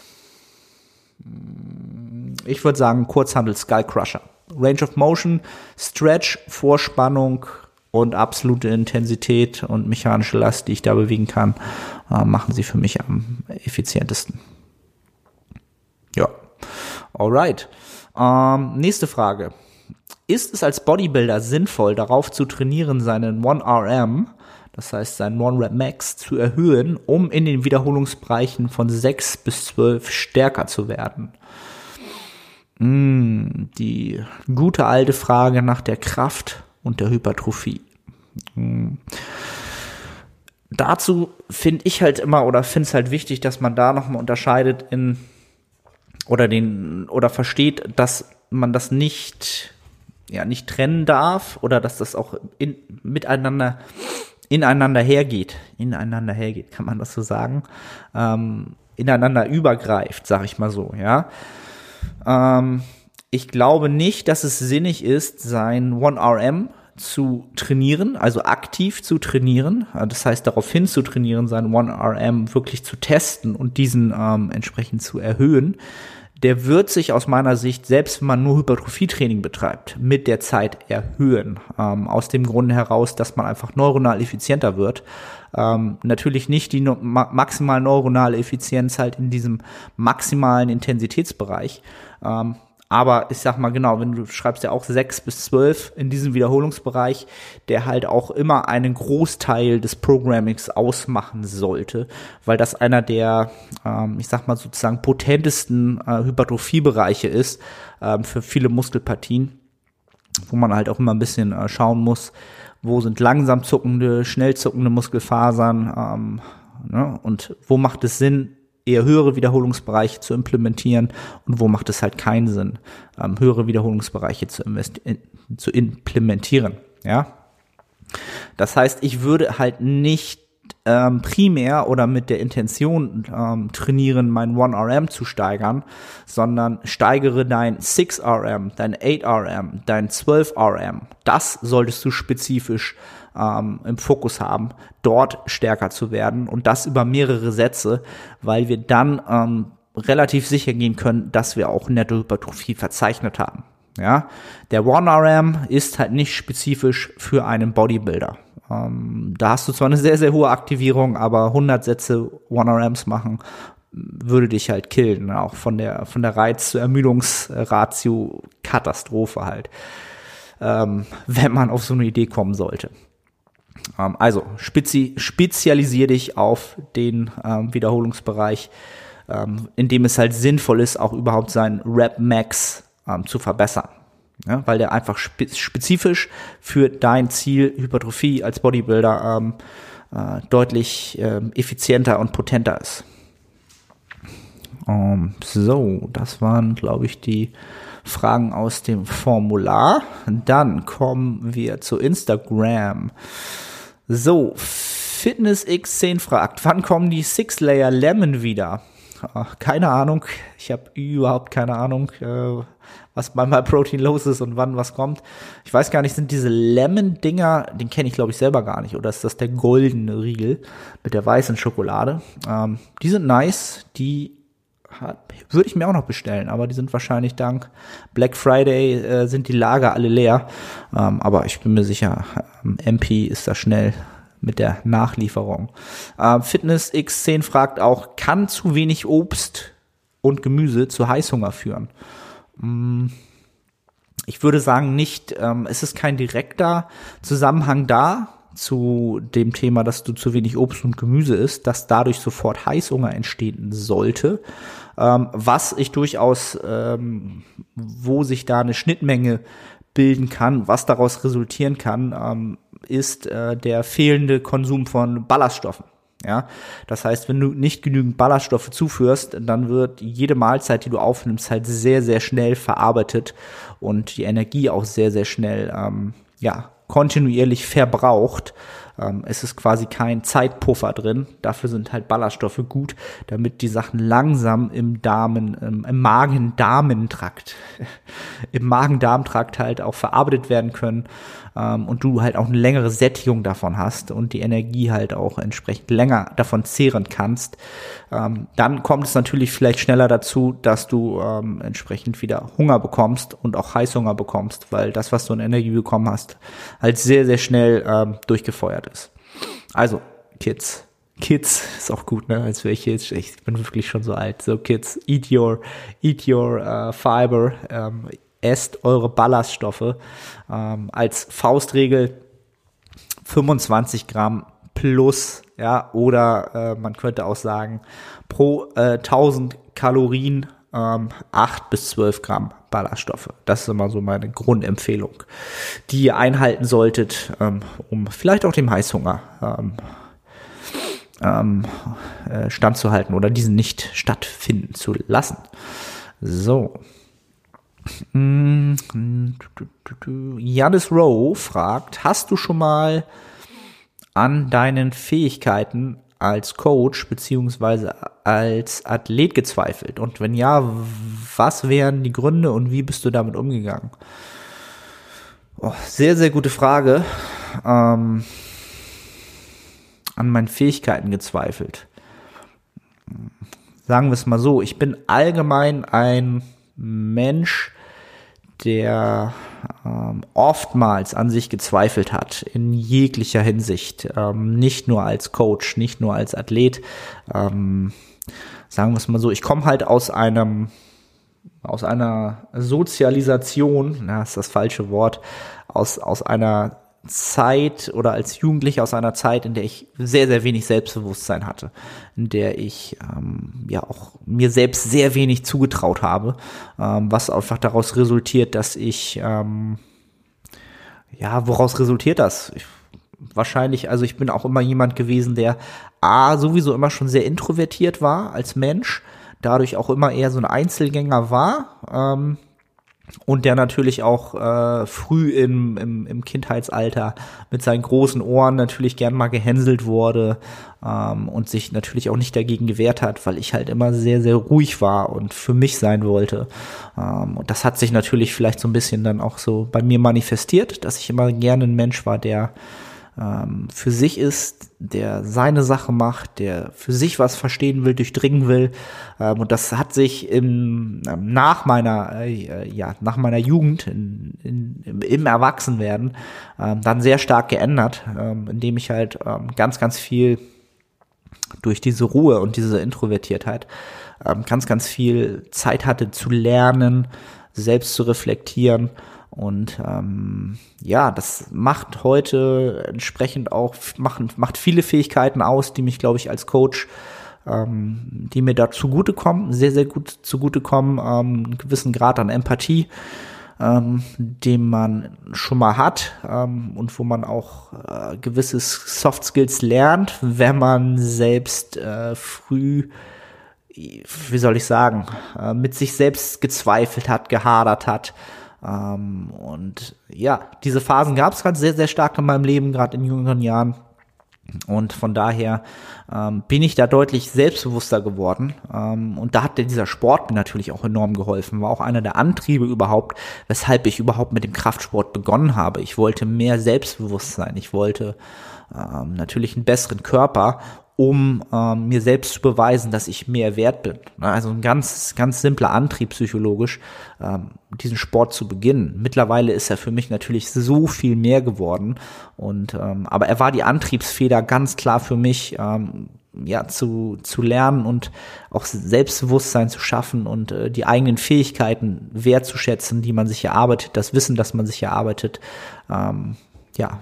Ich würde sagen, Kurzhantel Skull Crusher. Range of Motion, Stretch, Vorspannung und absolute Intensität und mechanische Last, die ich da bewegen kann, äh, machen sie für mich am effizientesten. Ja, alright. Ähm, nächste Frage. Ist es als Bodybuilder sinnvoll, darauf zu trainieren, seinen one R M, das heißt seinen one Rep Max, zu erhöhen, um in den Wiederholungsbereichen von sechs bis zwölf stärker zu werden? Mm, die gute alte Frage nach der Kraft und der Hypertrophie. Mm. Dazu finde ich halt immer oder finde es halt wichtig, dass man da nochmal unterscheidet in oder den oder versteht, dass man das nicht ja nicht trennen darf oder dass das auch in, miteinander ineinander hergeht, ineinander hergeht, kann man das so sagen, ähm, ineinander übergreift, sag ich mal so, ja. Ähm, ich glaube nicht, dass es sinnig ist, sein one R M zu trainieren, also aktiv zu trainieren, das heißt darauf hin zu trainieren, sein one R M wirklich zu testen und diesen ähm, entsprechend zu erhöhen. Der wird sich aus meiner Sicht, selbst wenn man nur Hypertrophietraining betreibt, mit der Zeit erhöhen. Ähm, aus dem Grunde heraus, dass man einfach neuronal effizienter wird. Ähm, natürlich nicht die no- ma- maximal neuronale Effizienz halt in diesem maximalen Intensitätsbereich. Ähm, aber ich sag mal genau, wenn du schreibst ja auch sechs bis zwölf in diesem Wiederholungsbereich, der halt auch immer einen Großteil des Programmings ausmachen sollte, weil das einer der, ähm, ich sag mal sozusagen potentesten äh, Hypertrophiebereiche ist ähm, für viele Muskelpartien, wo man halt auch immer ein bisschen äh, schauen muss, wo sind langsam zuckende, schnell zuckende Muskelfasern ähm, ne? Und wo macht es Sinn, eher höhere Wiederholungsbereiche zu implementieren und wo macht es halt keinen Sinn, ähm, höhere Wiederholungsbereiche zu, investi- in, zu implementieren, ja. Das heißt, ich würde halt nicht ähm, primär oder mit der Intention ähm, trainieren, mein one R M zu steigern, sondern steigere dein six R M, dein eight R M, dein twelve R M. Das solltest du spezifisch ähm, im Fokus haben, dort stärker zu werden und das über mehrere Sätze, weil wir dann ähm, relativ sicher gehen können, dass wir auch Nettohypertrophie verzeichnet haben. Ja, der one R M ist halt nicht spezifisch für einen Bodybuilder. Ähm, da hast du zwar eine sehr, sehr hohe Aktivierung, aber hundert Sätze one R Ms machen würde dich halt killen. Auch von der, von der Reiz- zur Ermüdungsratio Katastrophe halt. Ähm, wenn man auf so eine Idee kommen sollte. Ähm, also, spezi- spezialisier dich auf den ähm, Wiederholungsbereich, ähm, in dem es halt sinnvoll ist, auch überhaupt seinen Rep Max ähm, zu verbessern. Ja, weil der einfach spe- spezifisch für dein Ziel Hypertrophie als Bodybuilder ähm, äh, deutlich ähm, effizienter und potenter ist. Um, so, das waren, glaube ich, die Fragen aus dem Formular. Dann kommen wir zu Instagram. So, Fitness X zehn fragt, wann kommen die Six Layer Lemon wieder? Ach, keine Ahnung, ich habe überhaupt keine Ahnung, äh, was bei MyProtein los ist und wann was kommt. Ich weiß gar nicht, sind diese Lemon-Dinger, den kenne ich glaube ich selber gar nicht, oder ist das der goldene Riegel mit der weißen Schokolade? Ähm, die sind nice, die würde ich mir auch noch bestellen, aber die sind wahrscheinlich dank Black Friday äh, sind die Lager alle leer. Ähm, aber ich bin mir sicher, ähm, M P ist da schnell mit der Nachlieferung. Ähm, Fitness X zehn fragt auch, kann zu wenig Obst und Gemüse zu Heißhunger führen? Mm, ich würde sagen nicht. Ähm, es ist kein direkter Zusammenhang da zu dem Thema, dass du zu wenig Obst und Gemüse isst, dass dadurch sofort Heißhunger entstehen sollte. Ähm, was ich durchaus, ähm, wo sich da eine Schnittmenge bilden kann, was daraus resultieren kann, ähm, ist äh, der fehlende Konsum von Ballaststoffen. Ja, das heißt, wenn du nicht genügend Ballaststoffe zuführst, dann wird jede Mahlzeit, die du aufnimmst, halt sehr, sehr schnell verarbeitet und die Energie auch sehr, sehr schnell, ähm, ja, kontinuierlich verbraucht. Ähm, es ist quasi kein Zeitpuffer drin. Dafür sind halt Ballaststoffe gut, damit die Sachen langsam im Darmen, im, im Magen-Darm-Trakt, im Magen-Darm-Trakt halt auch verarbeitet werden können. Ähm, und du halt auch eine längere Sättigung davon hast und die Energie halt auch entsprechend länger davon zehren kannst. Ähm, dann kommt es natürlich vielleicht schneller dazu, dass du ähm, entsprechend wieder Hunger bekommst und auch Heißhunger bekommst, weil das, was du an Energie bekommen hast, halt sehr, sehr schnell ähm, durchgefeuert ist. Also, Kids. Kids ist auch gut, ne? Als wäre ich jetzt, ich bin wirklich schon so alt. So, Kids, eat your, eat your uh, fiber, ähm, esst eure Ballaststoffe. Ähm, als Faustregel fünfundzwanzig Gramm plus, ja, oder äh, man könnte auch sagen, pro äh, tausend Kalorien ähm, acht bis zwölf Gramm Ballaststoffe. Das ist immer so meine Grundempfehlung, die ihr einhalten solltet, ähm, um vielleicht auch dem Heißhunger ähm, ähm, äh, standzuhalten oder diesen nicht stattfinden zu lassen. So. Janis Rowe fragt, hast du schon mal an deinen Fähigkeiten als Coach beziehungsweise als Athlet gezweifelt? Und wenn ja, was wären die Gründe und wie bist du damit umgegangen? Oh, sehr, sehr gute Frage. Ähm, an meinen Fähigkeiten gezweifelt. Sagen wir es mal so, ich bin allgemein ein Mensch, der ähm, oftmals an sich gezweifelt hat, in jeglicher Hinsicht, ähm, nicht nur als Coach, nicht nur als Athlet, ähm, sagen wir es mal so, ich komme halt aus einem, aus einer Sozialisation, na, ist das falsche Wort, aus, aus einer Zeit oder als Jugendlicher aus einer Zeit, in der ich sehr, sehr wenig Selbstbewusstsein hatte, in der ich ähm, ja auch mir selbst sehr wenig zugetraut habe, ähm, was einfach daraus resultiert, dass ich, ähm, ja, woraus resultiert das? Ich, wahrscheinlich, also ich bin auch immer jemand gewesen, der A, sowieso immer schon sehr introvertiert war als Mensch, dadurch auch immer eher so ein Einzelgänger war, ähm, und der natürlich auch äh, früh im, im, im Kindheitsalter mit seinen großen Ohren natürlich gern mal gehänselt wurde ähm, und sich natürlich auch nicht dagegen gewehrt hat, weil ich halt immer sehr, sehr ruhig war und für mich sein wollte. Ähm, und das hat sich natürlich vielleicht so ein bisschen dann auch so bei mir manifestiert, dass ich immer gerne ein Mensch war, der ähm, für sich ist, der seine Sache macht, der für sich was verstehen will, durchdringen will. Ähm, und das hat sich im, ähm, nach meiner, äh, ja, nach meiner Jugend, in, in, im Erwachsenwerden, ähm, dann sehr stark geändert, ähm, indem ich halt ähm, ganz, ganz viel durch diese Ruhe und diese Introvertiertheit ähm, ganz, ganz viel Zeit hatte zu lernen, selbst zu reflektieren. Und ähm, ja, das macht heute entsprechend auch, macht, macht viele Fähigkeiten aus, die mich, glaube ich, als Coach, ähm, die mir da zugutekommen, sehr, sehr gut zugutekommen, ähm, einen gewissen Grad an Empathie, ähm, den man schon mal hat ähm, und wo man auch äh, gewisse Soft Skills lernt, wenn man selbst äh, früh, wie soll ich sagen, äh, mit sich selbst gezweifelt hat, gehadert hat. Um, und ja, diese Phasen gab es gerade sehr, sehr stark in meinem Leben, gerade in jüngeren Jahren. Und von daher ähm, bin ich da deutlich selbstbewusster geworden. Ähm, und da hat dieser Sport mir natürlich auch enorm geholfen. War auch einer der Antriebe überhaupt, weshalb ich überhaupt mit dem Kraftsport begonnen habe. Ich wollte mehr Selbstbewusstsein. Ich wollte ähm, natürlich einen besseren Körper, um ähm, mir selbst zu beweisen, dass ich mehr wert bin. Also ein ganz, ganz simpler Antrieb psychologisch, ähm, diesen Sport zu beginnen. Mittlerweile ist er für mich natürlich so viel mehr geworden. Und ähm, aber er war die Antriebsfeder ganz klar für mich, ähm, ja, zu zu lernen und auch Selbstbewusstsein zu schaffen und äh, die eigenen Fähigkeiten wertzuschätzen, die man sich erarbeitet, das Wissen, das man sich erarbeitet, ähm, ja,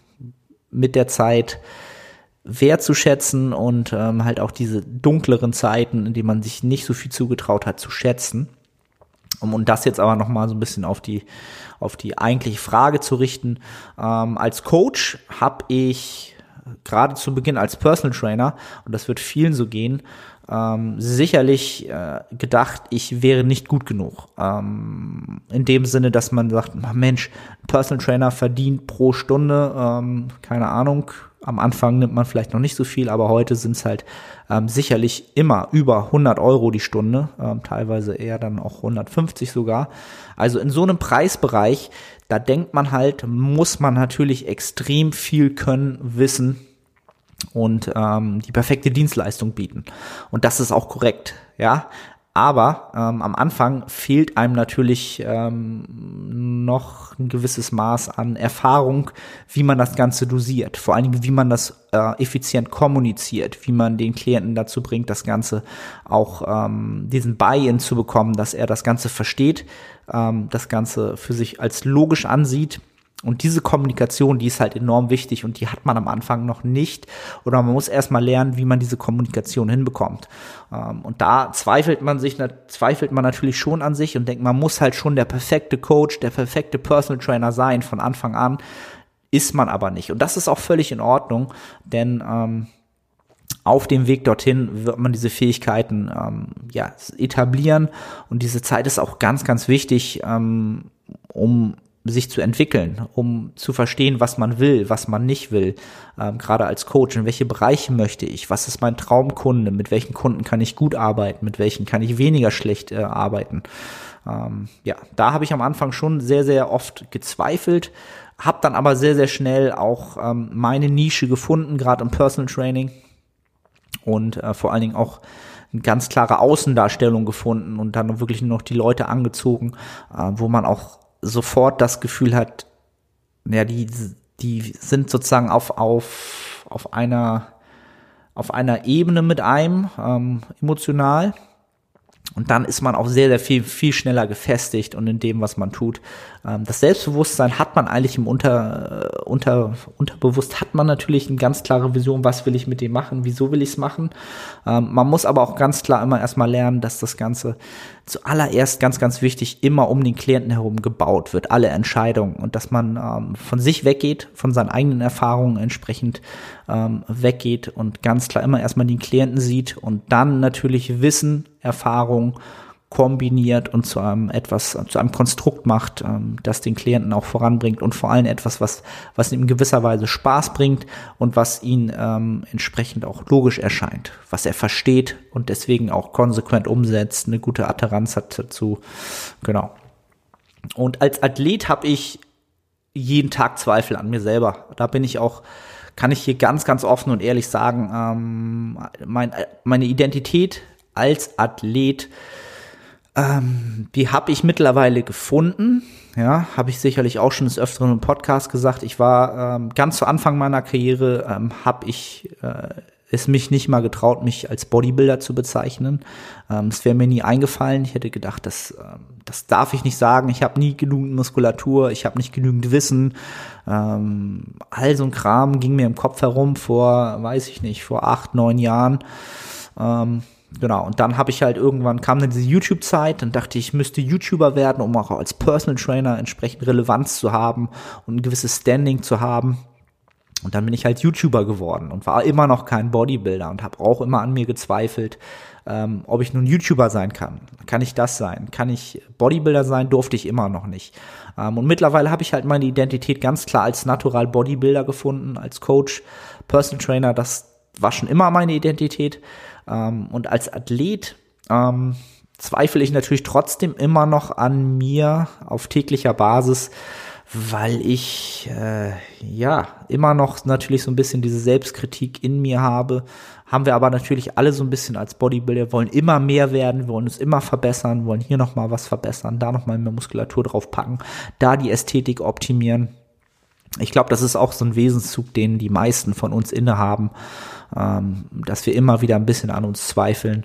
mit der Zeit wertzuschätzen und ähm, halt auch diese dunkleren Zeiten, in denen man sich nicht so viel zugetraut hat, zu schätzen. Um, und das jetzt aber nochmal so ein bisschen auf die auf die eigentliche Frage zu richten. Ähm, als Coach habe ich gerade zu Beginn als Personal Trainer, und das wird vielen so gehen, ähm, sicherlich äh, gedacht, ich wäre nicht gut genug. Ähm, in dem Sinne, dass man sagt, Mensch, Personal Trainer verdient pro Stunde, ähm, keine Ahnung, am Anfang nimmt man vielleicht noch nicht so viel, aber heute sind es halt ähm, sicherlich immer über hundert Euro die Stunde, ähm, teilweise eher dann auch hundertfünfzig sogar. Also in so einem Preisbereich, da denkt man halt, muss man natürlich extrem viel können, wissen und ähm, die perfekte Dienstleistung bieten. Und das ist auch korrekt, ja. Aber ähm, am Anfang fehlt einem natürlich ähm, noch ein gewisses Maß an Erfahrung, wie man das Ganze dosiert. Vor allen Dingen, wie man das äh, effizient kommuniziert, wie man den Klienten dazu bringt, das Ganze auch ähm, diesen Buy-in zu bekommen, dass er das Ganze versteht, ähm, das Ganze für sich als logisch ansieht. Und diese Kommunikation, die ist halt enorm wichtig und die hat man am Anfang noch nicht. Oder man muss erstmal lernen, wie man diese Kommunikation hinbekommt. Und da zweifelt man sich, zweifelt man natürlich schon an sich und denkt, man muss halt schon der perfekte Coach, der perfekte Personal Trainer sein von Anfang an. Ist man aber nicht. Und das ist auch völlig in Ordnung, denn ähm, auf dem Weg dorthin wird man diese Fähigkeiten ähm, ja etablieren. Und diese Zeit ist auch ganz, ganz wichtig, ähm, um sich zu entwickeln, um zu verstehen, was man will, was man nicht will, ähm, gerade als Coach, in welche Bereiche möchte ich, was ist mein Traumkunde, mit welchen Kunden kann ich gut arbeiten, mit welchen kann ich weniger schlecht äh, arbeiten. Ähm, ja, da habe ich am Anfang schon sehr, sehr oft gezweifelt, habe dann aber sehr, sehr schnell auch ähm, meine Nische gefunden, gerade im Personal Training und äh, vor allen Dingen auch eine ganz klare Außendarstellung gefunden und dann wirklich nur noch die Leute angezogen, äh, wo man auch sofort das Gefühl hat, ja, die, die sind sozusagen auf, auf, auf einer, auf einer Ebene mit einem, ähm, emotional. Und dann ist man auch sehr, sehr viel, viel schneller gefestigt und in dem, was man tut. Ähm, das Selbstbewusstsein hat man eigentlich im Unter, unter, Unterbewusst hat man natürlich eine ganz klare Vision, was will ich mit dem machen, wieso will ich es machen. Ähm, man muss aber auch ganz klar immer erstmal lernen, dass das Ganze zuallererst ganz, ganz wichtig immer um den Klienten herum gebaut wird, alle Entscheidungen und dass man ähm, von sich weggeht, von seinen eigenen Erfahrungen entsprechend ähm, weggeht und ganz klar immer erstmal den Klienten sieht und dann natürlich Wissen, Erfahrung kombiniert und zu einem etwas, zu einem Konstrukt macht, ähm, das den Klienten auch voranbringt und vor allem etwas, was, was ihm in gewisser Weise Spaß bringt und was ihn ähm, entsprechend auch logisch erscheint, was er versteht und deswegen auch konsequent umsetzt, eine gute Adherenz hat dazu, genau. Und als Athlet habe ich jeden Tag Zweifel an mir selber. Da bin ich auch, kann ich hier ganz, ganz offen und ehrlich sagen, ähm, mein, meine Identität als Athlet, ähm, die habe ich mittlerweile gefunden. Ja, habe ich sicherlich auch schon des Öfteren im Podcast gesagt. Ich war ähm, ganz zu Anfang meiner Karriere, ähm, habe ich äh, es mich nicht mal getraut, mich als Bodybuilder zu bezeichnen. Ähm, es wäre mir nie eingefallen. Ich hätte gedacht, das, ähm, das darf ich nicht sagen. Ich habe nie genügend Muskulatur, ich habe nicht genügend Wissen. Ähm, all so ein Kram ging mir im Kopf herum vor, weiß ich nicht, vor acht, neun Jahren. Ähm, Genau, und dann habe ich halt irgendwann, kam dann diese YouTube-Zeit, dann dachte ich, ich müsste YouTuber werden, um auch als Personal Trainer entsprechend Relevanz zu haben und ein gewisses Standing zu haben. Und dann bin ich halt YouTuber geworden und war immer noch kein Bodybuilder und habe auch immer an mir gezweifelt, ähm, ob ich nun YouTuber sein kann. Kann ich das sein? Kann ich Bodybuilder sein? Durfte ich immer noch nicht. Ähm, und mittlerweile habe ich halt meine Identität ganz klar als Natural Bodybuilder gefunden, als Coach, Personal Trainer, das war schon immer meine Identität. Ähm, und als Athlet ähm, zweifle ich natürlich trotzdem immer noch an mir auf täglicher Basis, weil ich äh, ja immer noch natürlich so ein bisschen diese Selbstkritik in mir habe. Haben wir aber natürlich alle so ein bisschen als Bodybuilder, wollen immer mehr werden, wollen uns immer verbessern, wollen hier nochmal was verbessern, da nochmal mehr Muskulatur drauf packen, da die Ästhetik optimieren. Ich glaube, das ist auch so ein Wesenszug, den die meisten von uns innehaben, ähm, dass wir immer wieder ein bisschen an uns zweifeln,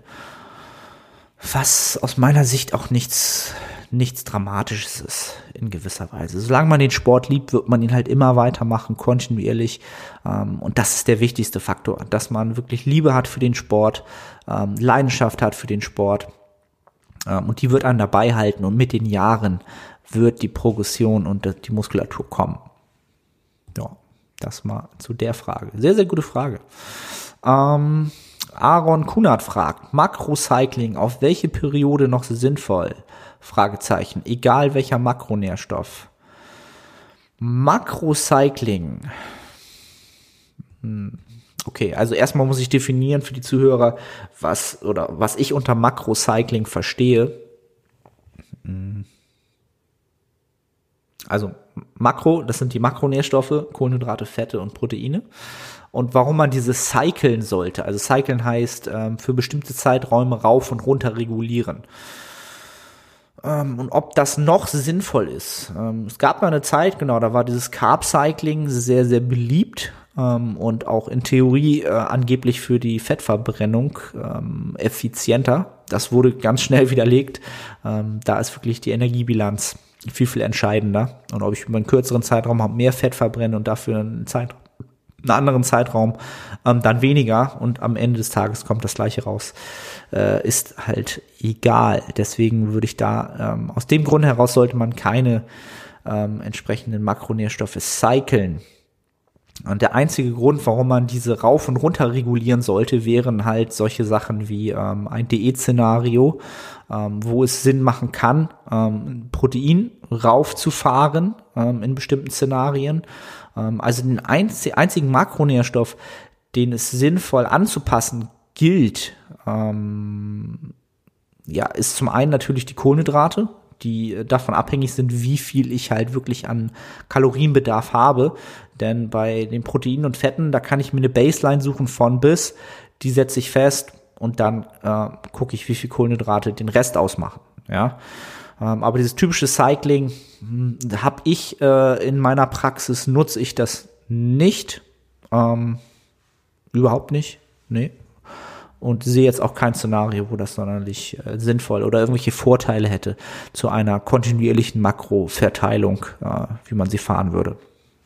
was aus meiner Sicht auch nichts, nichts Dramatisches ist in gewisser Weise. Solange man den Sport liebt, wird man ihn halt immer weitermachen, kontinuierlich, ähm, und das ist der wichtigste Faktor, dass man wirklich Liebe hat für den Sport, ähm, Leidenschaft hat für den Sport, ähm, und die wird einen dabei halten und mit den Jahren wird die Progression und die Muskulatur kommen. Ja, das mal zu der Frage. Sehr, sehr gute Frage. Ähm, Aaron Kunert fragt, Makrocycling, auf welche Periode noch sinnvoll? Fragezeichen, egal welcher Makronährstoff. Makrocycling. Hm. Okay, also erstmal muss ich definieren für die Zuhörer, was oder was ich unter Makrocycling verstehe. Hm. Also Makro, das sind die Makronährstoffe, Kohlenhydrate, Fette und Proteine. Und warum man diese cyclen sollte. Also cyclen heißt, ähm, für bestimmte Zeiträume rauf und runter regulieren. Ähm, und ob das noch sinnvoll ist. Ähm, es gab mal eine Zeit, genau, da war dieses Carb-Cycling sehr, sehr beliebt. Ähm, und auch in Theorie äh, angeblich für die Fettverbrennung ähm, effizienter. Das wurde ganz schnell widerlegt. Ähm, da ist wirklich die Energiebilanz viel, viel entscheidender. Und ob ich über einen kürzeren Zeitraum habe, mehr Fett verbrenne und dafür einen, Zeit, einen anderen Zeitraum ähm, dann weniger und am Ende des Tages kommt das Gleiche raus, äh, ist halt egal. Deswegen würde ich da, ähm, aus dem Grund heraus sollte man keine ähm, entsprechenden Makronährstoffe cyclen. Und der einzige Grund, warum man diese rauf und runter regulieren sollte, wären halt solche Sachen wie ähm, ein D E-Szenario, ähm, wo es Sinn machen kann, ähm, Protein raufzufahren ähm, in bestimmten Szenarien. Ähm, also den einz- einzigen Makronährstoff, den es sinnvoll anzupassen gilt, ähm, ja, ist zum einen natürlich die Kohlenhydrate, die davon abhängig sind, wie viel ich halt wirklich an Kalorienbedarf habe. Denn bei den Proteinen und Fetten, da kann ich mir eine Baseline suchen von bis, die setze ich fest und dann äh, gucke ich, wie viel Kohlenhydrate den Rest ausmachen. Ja, ähm, aber dieses typische Cycling habe ich äh, in meiner Praxis, nutze ich das nicht, ähm, überhaupt nicht, nee. Und sehe jetzt auch kein Szenario, wo das sonderlich äh, sinnvoll oder irgendwelche Vorteile hätte zu einer kontinuierlichen Makroverteilung, äh, wie man sie fahren würde.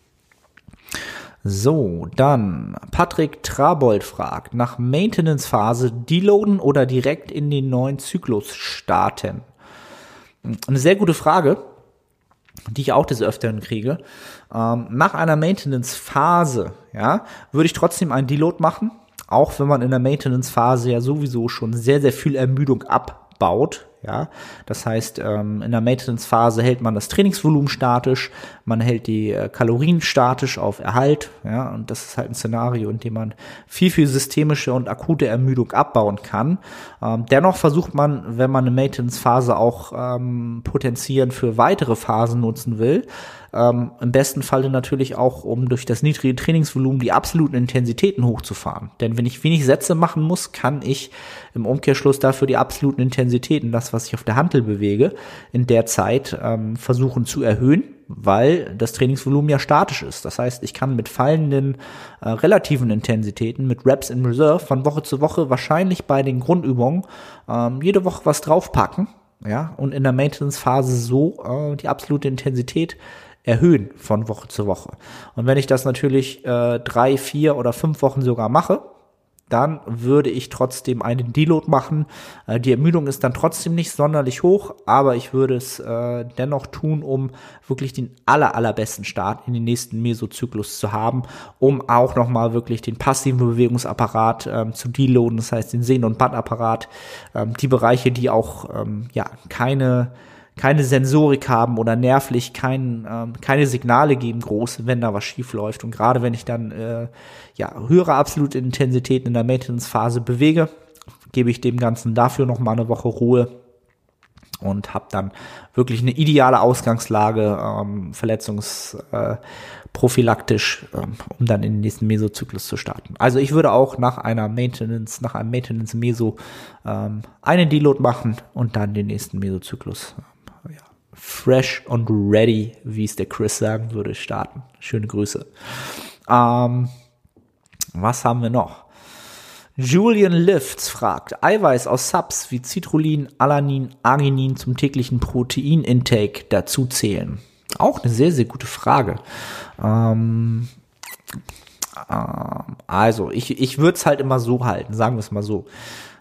So, dann Patrick Trabold fragt, nach Maintenance-Phase deloaden oder direkt in den neuen Zyklus starten? Eine sehr gute Frage, die ich auch des Öfteren kriege. Ähm, nach einer Maintenance-Phase, ja, würde ich trotzdem einen Deload machen, auch wenn man in der Maintenance-Phase ja sowieso schon sehr, sehr viel Ermüdung abbaut. Ja, das heißt, ähm, in der Maintenance-Phase hält man das Trainingsvolumen statisch, man hält die äh, Kalorien statisch auf Erhalt, ja, und das ist halt ein Szenario, in dem man viel, viel systemische und akute Ermüdung abbauen kann. Ähm, dennoch versucht man, wenn man eine Maintenance-Phase auch ähm, potenzieren für weitere Phasen nutzen will, ähm, im besten Falle natürlich auch, um durch das niedrige Trainingsvolumen die absoluten Intensitäten hochzufahren. Denn wenn ich wenig Sätze machen muss, kann ich im Umkehrschluss dafür die absoluten Intensitäten, das, was ich auf der Hantel bewege, in der Zeit ähm, versuchen zu erhöhen, weil das Trainingsvolumen ja statisch ist. Das heißt, ich kann mit fallenden äh, relativen Intensitäten, mit Reps in Reserve von Woche zu Woche wahrscheinlich bei den Grundübungen ähm, jede Woche was draufpacken, ja, und in der Maintenance-Phase so äh, die absolute Intensität erhöhen von Woche zu Woche. Und wenn ich das natürlich äh, drei, vier oder fünf Wochen sogar mache, dann würde ich trotzdem einen Deload machen. Äh, die Ermüdung ist dann trotzdem nicht sonderlich hoch, aber ich würde es äh, dennoch tun, um wirklich den aller, allerbesten Start in den nächsten Mesozyklus zu haben, um auch nochmal wirklich den passiven Bewegungsapparat ähm, zu deloaden, das heißt den Sehnen- und Bandapparat, ähm, die Bereiche, die auch ähm, ja keine keine Sensorik haben oder nervlich kein, ähm, keine Signale geben groß, wenn da was schief läuft. Und gerade wenn ich dann äh, ja höhere absolute Intensitäten in der Maintenance-Phase bewege, gebe ich dem Ganzen dafür noch mal eine Woche Ruhe und habe dann wirklich eine ideale Ausgangslage, ähm, verletzungsprophylaktisch, äh, ähm, um dann in den nächsten Mesozyklus zu starten. Also ich würde auch nach einer Maintenance, nach einem Maintenance-Meso ähm, einen Deload machen und dann den nächsten Mesozyklus fresh and ready, wie es der Chris sagen würde, starten. Schöne Grüße. Ähm, was haben wir noch? Julian Lifts fragt, Eiweiß aus Subs wie Citrullin, Alanin, Arginin zum täglichen Protein-Intake dazu zählen? Auch eine sehr, sehr gute Frage. Ähm, ähm, also, ich, ich würde es halt immer so halten, sagen wir es mal so.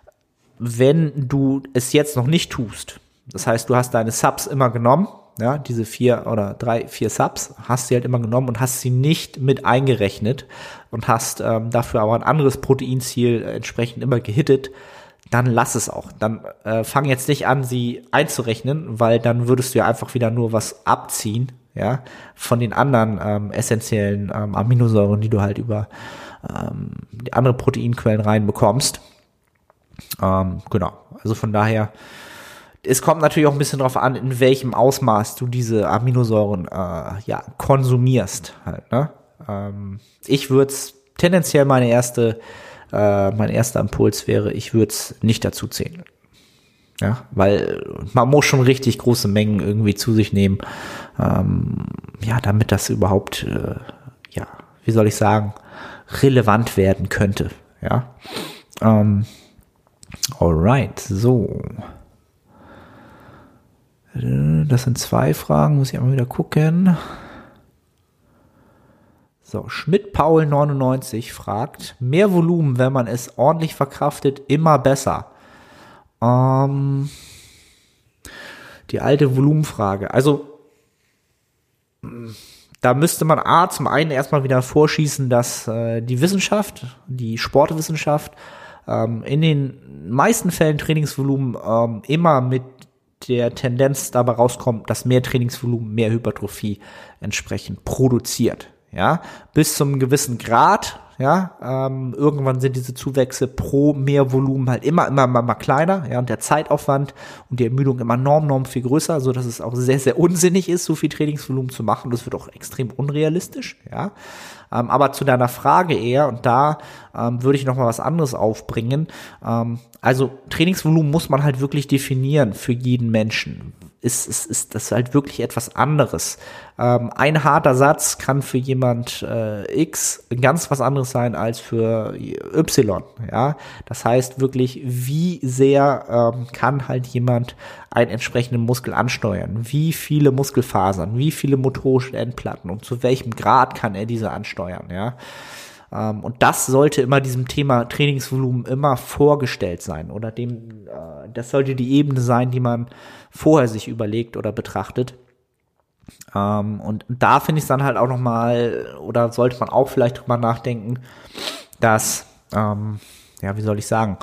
Wenn du es jetzt noch nicht tust, das heißt, du hast deine Subs immer genommen, ja, diese vier oder drei, vier Subs, hast sie halt immer genommen und hast sie nicht mit eingerechnet und hast ähm, dafür aber ein anderes Proteinziel äh, entsprechend immer gehittet, dann lass es auch. Dann äh, fang jetzt nicht an, sie einzurechnen, weil dann würdest du ja einfach wieder nur was abziehen, ja, von den anderen ähm, essentiellen ähm, Aminosäuren, die du halt über ähm, die anderen Proteinquellen reinbekommst. Ähm, genau, also von daher, es kommt natürlich auch ein bisschen drauf an, in welchem Ausmaß du diese Aminosäuren äh, ja konsumierst. Halt, ne? ähm, ich würde es tendenziell meine erste, äh, mein erster Impuls wäre, ich würde es nicht dazu zählen. Ja, weil man muss schon richtig große Mengen irgendwie zu sich nehmen, ähm, ja, damit das überhaupt, äh, ja, wie soll ich sagen, relevant werden könnte. Ja, ähm, alright, so. Das sind zwei Fragen, muss ich einmal wieder gucken. So, Schmidt-Paul neunundneunzig fragt, mehr Volumen, wenn man es ordentlich verkraftet, immer besser. Ähm, die alte Volumenfrage. Also, da müsste man A, zum einen erstmal wieder vorschießen, dass äh, die Wissenschaft, die Sportwissenschaft, ähm, in den meisten Fällen Trainingsvolumen ähm, immer mit der Tendenz dabei rauskommt, dass mehr Trainingsvolumen, mehr Hypertrophie entsprechend produziert. Ja, bis zum gewissen Grad, ja, ähm, irgendwann sind diese Zuwächse pro mehr Volumen halt immer, immer, immer, immer kleiner, ja, und der Zeitaufwand und die Ermüdung immer enorm, enorm viel größer, so dass es auch sehr, sehr unsinnig ist, so viel Trainingsvolumen zu machen. Das wird auch extrem unrealistisch, ja. Ähm, aber zu deiner Frage eher, und da ähm, würde ich noch mal was anderes aufbringen. Ähm, also Trainingsvolumen muss man halt wirklich definieren für jeden Menschen. Ist, ist, ist das halt wirklich etwas anderes. Ähm, ein harter Satz kann für jemand äh, X ganz was anderes sein als für Y. Ja, das heißt wirklich, wie sehr ähm, kann halt jemand einen entsprechenden Muskel ansteuern? Wie viele Muskelfasern? Wie viele motorische Endplatten? Und zu welchem Grad kann er diese ansteuern? Ja. Um, und das sollte immer diesem Thema Trainingsvolumen immer vorgestellt sein oder dem, äh, das sollte die Ebene sein, die man vorher sich überlegt oder betrachtet. Um, und da finde ich es dann halt auch nochmal, oder sollte man auch vielleicht drüber nachdenken, dass, ähm, ja, wie soll ich sagen,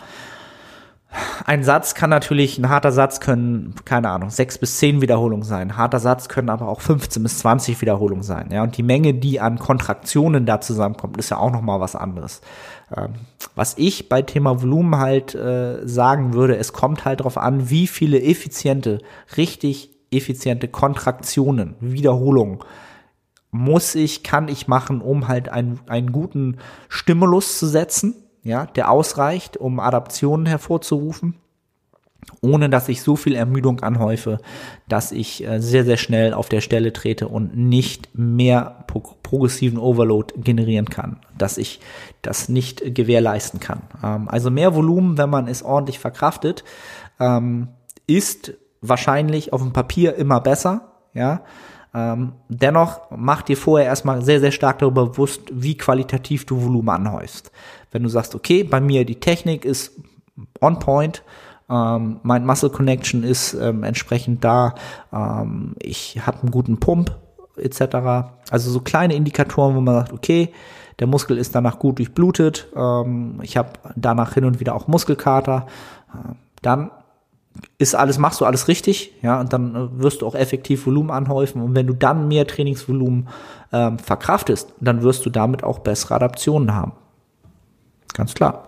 ein Satz kann natürlich, ein harter Satz können, keine Ahnung, sechs bis zehn Wiederholungen sein. Ein harter Satz können aber auch fünfzehn bis zwanzig Wiederholungen sein. Ja, und die Menge, die an Kontraktionen da zusammenkommt, ist ja auch nochmal was anderes. Ähm, was ich bei Thema Volumen halt äh, sagen würde, es kommt halt darauf an, wie viele effiziente, richtig effiziente Kontraktionen, Wiederholungen muss ich, kann ich machen, um halt einen, einen guten Stimulus zu setzen. Ja, der ausreicht, um Adaptionen hervorzurufen, ohne dass ich so viel Ermüdung anhäufe, dass ich äh, sehr, sehr schnell auf der Stelle trete und nicht mehr pro- progressiven Overload generieren kann, dass ich das nicht gewährleisten kann. Ähm, also mehr Volumen, wenn man es ordentlich verkraftet, ähm, ist wahrscheinlich auf dem Papier immer besser, ja. Ähm, dennoch mach dir vorher erstmal sehr, sehr stark darüber bewusst, wie qualitativ du Volumen anhäufst. Wenn du sagst, okay, bei mir die Technik ist on point, ähm, mein Muscle Connection ist ähm, entsprechend da, ähm, ich habe einen guten Pump et cetera. Also so kleine Indikatoren, wo man sagt, okay, der Muskel ist danach gut durchblutet, ähm, ich habe danach hin und wieder auch Muskelkater, äh, dann ist alles, machst du alles richtig, ja, und dann äh, wirst du auch effektiv Volumen anhäufen, und wenn du dann mehr Trainingsvolumen ähm, verkraftest, dann wirst du damit auch bessere Adaptionen haben. Ganz klar.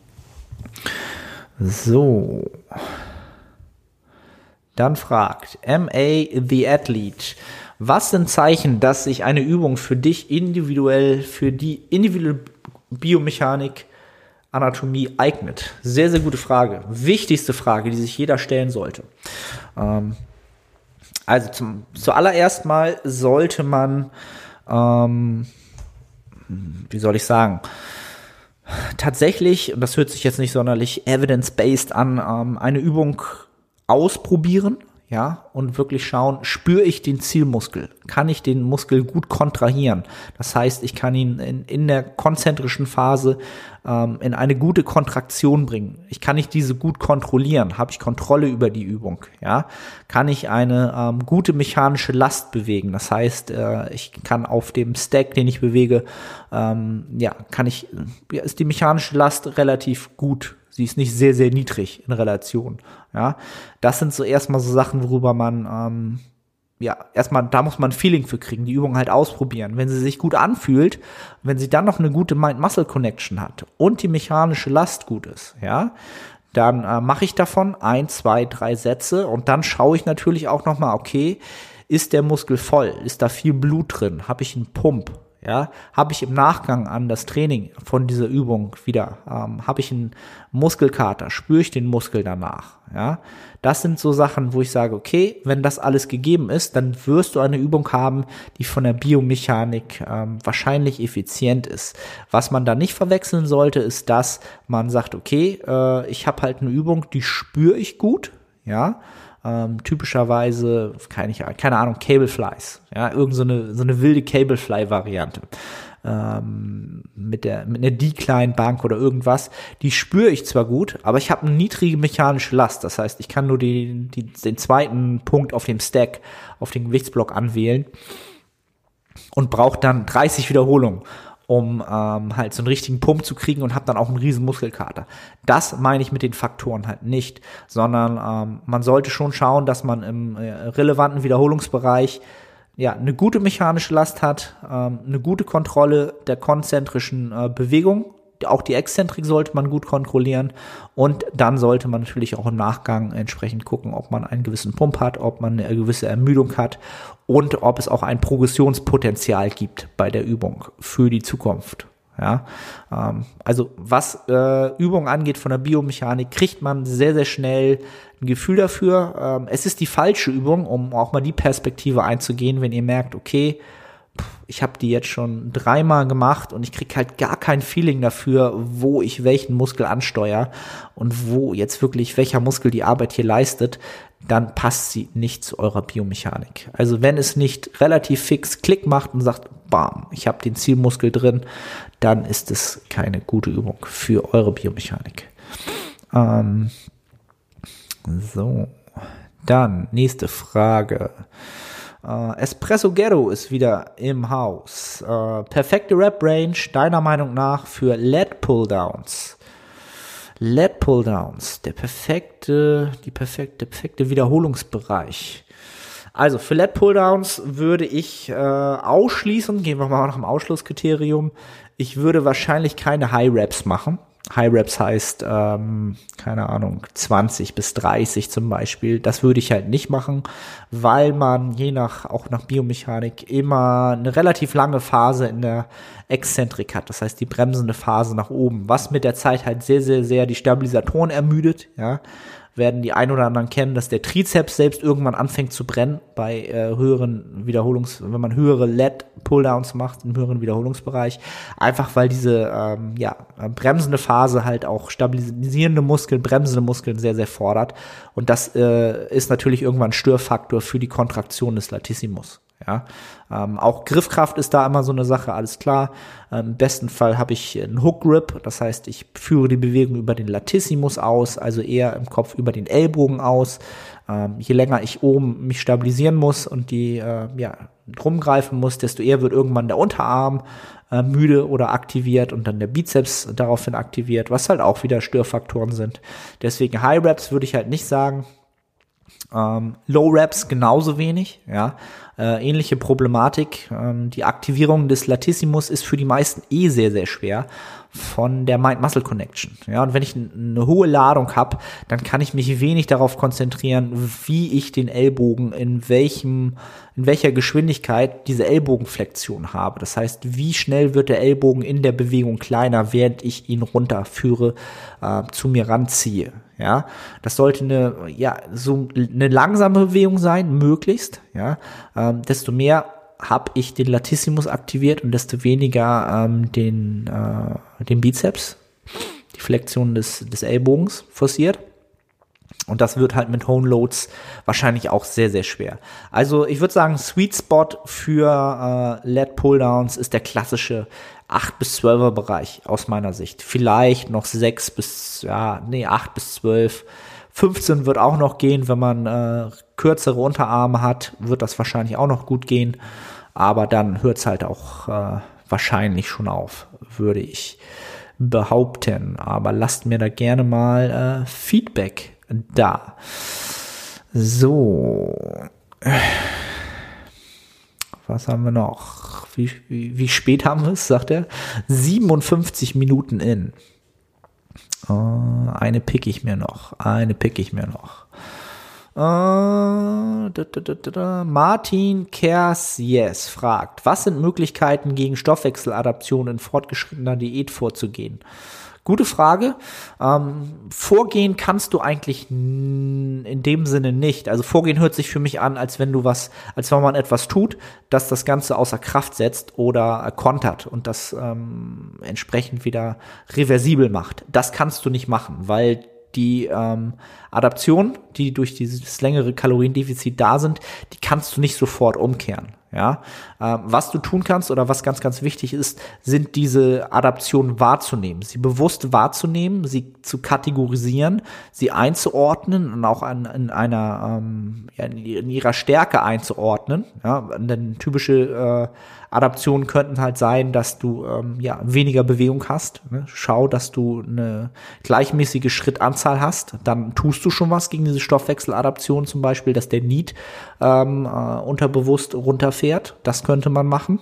So. Dann fragt M A The Athlete, was sind Zeichen, dass sich eine Übung für dich individuell, für die individuelle Biomechanik, Anatomie eignet? Sehr, sehr gute Frage. Wichtigste Frage, die sich jeder stellen sollte. Ähm, also zum, zuallererst mal sollte man, ähm, wie soll ich sagen, tatsächlich, und das hört sich jetzt nicht sonderlich evidence-based an, ähm, eine Übung ausprobieren, ja, und wirklich schauen, spüre ich den Zielmuskel? Kann ich den Muskel gut kontrahieren? Das heißt, ich kann ihn in, in der konzentrischen Phase ähm, in eine gute Kontraktion bringen. Ich kann nicht diese gut kontrollieren. Habe ich Kontrolle über die Übung? Ja, kann ich eine ähm, gute mechanische Last bewegen? Das heißt, äh, ich kann auf dem Stack, den ich bewege, ähm, ja, kann ich, ja, ist die mechanische Last relativ gut. Sie ist nicht sehr, sehr niedrig in Relation. Ja, das sind so erstmal so Sachen, worüber man, ähm, ja, erstmal, da muss man ein Feeling für kriegen, die Übung halt ausprobieren. Wenn sie sich gut anfühlt, wenn sie dann noch eine gute Mind-Muscle-Connection hat und die mechanische Last gut ist, ja, dann äh, mache ich davon ein, zwei, drei Sätze, und dann schaue ich natürlich auch nochmal, okay, ist der Muskel voll? Ist da viel Blut drin? Habe ich einen Pump? Ja, habe ich im Nachgang an das Training von dieser Übung wieder, ähm, habe ich einen Muskelkater, spüre ich den Muskel danach, ja, das sind so Sachen, wo ich sage, okay, wenn das alles gegeben ist, dann wirst du eine Übung haben, die von der Biomechanik ähm, wahrscheinlich effizient ist. Was man da nicht verwechseln sollte, ist, dass man sagt, okay, äh, ich habe halt eine Übung, die spüre ich gut, ja, Ähm, typischerweise, keine, keine Ahnung, Cableflies, ja, irgend so eine, so eine wilde Cablefly-Variante, ähm, mit der, mit einer Decline-Bank oder irgendwas, die spüre ich zwar gut, aber ich habe eine niedrige mechanische Last, das heißt, ich kann nur die, die, den zweiten Punkt auf dem Stack, auf den Gewichtsblock anwählen, und brauche dann dreißig Wiederholungen, um ähm, halt so einen richtigen Pump zu kriegen und habe dann auch einen riesen Muskelkater. Das meine ich mit den Faktoren halt nicht, sondern ähm, man sollte schon schauen, dass man im äh, relevanten Wiederholungsbereich ja eine gute mechanische Last hat, ähm, eine gute Kontrolle der konzentrischen äh, Bewegung. Auch die Exzentrik sollte man gut kontrollieren und dann sollte man natürlich auch im Nachgang entsprechend gucken, ob man einen gewissen Pump hat, ob man eine gewisse Ermüdung hat und ob es auch ein Progressionspotenzial gibt bei der Übung für die Zukunft. Ja, ähm, also was äh, Übungen angeht von der Biomechanik, kriegt man sehr, sehr schnell ein Gefühl dafür. Ähm, es ist die falsche Übung, um auch mal die Perspektive einzugehen, wenn ihr merkt, okay, ich habe die jetzt schon dreimal gemacht und ich kriege halt gar kein Feeling dafür, wo ich welchen Muskel ansteuere und wo jetzt wirklich welcher Muskel die Arbeit hier leistet, dann passt sie nicht zu eurer Biomechanik. Also wenn es nicht relativ fix Klick macht und sagt, bam, ich habe den Zielmuskel drin, dann ist es keine gute Übung für eure Biomechanik. Ähm, so, dann nächste Frage. Uh, Espresso Ghetto ist wieder im Haus. Uh, perfekte Rep-Range, deiner Meinung nach, für Lat-Pulldowns. Lat-Pulldowns, der perfekte, die perfekte, perfekte Wiederholungsbereich. Also für Lat-Pulldowns würde ich äh, ausschließen, gehen wir mal nach dem Ausschlusskriterium, ich würde wahrscheinlich keine High-Reps machen. High-Reps heißt, ähm, keine Ahnung, zwanzig bis dreißig zum Beispiel. Das würde ich halt nicht machen, weil man je nach, auch nach Biomechanik immer eine relativ lange Phase in der Exzentrik hat. Das heißt, die bremsende Phase nach oben, was mit der Zeit halt sehr, sehr, sehr die Stabilisatoren ermüdet, ja. Werden die ein oder anderen kennen, dass der Trizeps selbst irgendwann anfängt zu brennen bei äh, höheren Wiederholungs, wenn man höhere Lat-Pulldowns macht im höheren Wiederholungsbereich, einfach weil diese ähm, ja bremsende Phase halt auch stabilisierende Muskeln, bremsende Muskeln sehr, sehr fordert und das äh, ist natürlich irgendwann ein Störfaktor für die Kontraktion des Latissimus. Ja, ähm, auch Griffkraft ist da immer so eine Sache, alles klar. Ähm, Im besten Fall habe ich einen Hook Grip, das heißt, ich führe die Bewegung über den Latissimus aus, also eher im Kopf über den Ellbogen aus. Ähm, je länger ich oben mich stabilisieren muss und die äh, ja drum greifen muss, desto eher wird irgendwann der Unterarm äh, müde oder aktiviert und dann der Bizeps daraufhin aktiviert, was halt auch wieder Störfaktoren sind. Deswegen High Reps würde ich halt nicht sagen. Ähm, Low Reps genauso wenig, ja, äh, ähnliche Problematik. Ähm, die Aktivierung des Latissimus ist für die meisten eh sehr, sehr schwer von der Mind-Muscle-Connection. Ja, und wenn ich n- eine hohe Ladung habe, dann kann ich mich wenig darauf konzentrieren, wie ich den Ellbogen in welchem, in welcher Geschwindigkeit diese Ellbogenflexion habe. Das heißt, wie schnell wird der Ellbogen in der Bewegung kleiner, während ich ihn runterführe, äh, zu mir ranziehe. Ja, das sollte eine, ja, so eine langsame Bewegung sein, möglichst, ja, ähm, desto mehr habe ich den Latissimus aktiviert und desto weniger ähm, den, äh, den Bizeps, die Flexion des, des Ellbogens forciert. Und das wird halt mit Hone Loads wahrscheinlich auch sehr, sehr schwer. Also ich würde sagen, Sweet Spot für äh, Lat Pulldowns ist der klassische acht bis zwölfer Bereich aus meiner Sicht. Vielleicht noch sechs bis, ja, nee, acht bis zwölf. fünfzehn wird auch noch gehen, wenn man äh, kürzere Unterarme hat, wird das wahrscheinlich auch noch gut gehen. Aber dann hört es halt auch äh, wahrscheinlich schon auf, würde ich behaupten. Aber lasst mir da gerne mal äh, Feedback da. So. Was haben wir noch? Wie, wie, wie spät haben wir es, sagt er? siebenundfünfzig Minuten in. Uh, eine pick ich mir noch. Eine pick ich mir noch. Uh, da, da, da, da. Martin Kers-Yes fragt, was sind Möglichkeiten, gegen Stoffwechseladaption in fortgeschrittener Diät vorzugehen? Gute Frage. Ähm, vorgehen kannst du eigentlich n- in dem Sinne nicht. Also vorgehen hört sich für mich an, als wenn du was, als wenn man etwas tut, das das Ganze außer Kraft setzt oder äh, kontert und das ähm, entsprechend wieder reversibel macht. Das kannst du nicht machen, weil die ähm, Adaption, die durch dieses längere Kaloriendefizit da sind, die kannst du nicht sofort umkehren. Ja, äh, was du tun kannst oder was ganz, ganz wichtig ist, sind diese Adaptionen wahrzunehmen, sie bewusst wahrzunehmen, sie zu kategorisieren, sie einzuordnen und auch an, in einer, ähm, ja, in ihrer Stärke einzuordnen. Ja, denn typische äh, Adaptionen könnten halt sein, dass du ähm, ja weniger Bewegung hast. Ne? Schau, dass du eine gleichmäßige Schrittanzahl hast. Dann tust du schon was gegen diese Stoffwechseladaption, zum Beispiel, dass der Niet ähm, äh, unterbewusst runterfährt. Das könnte man machen.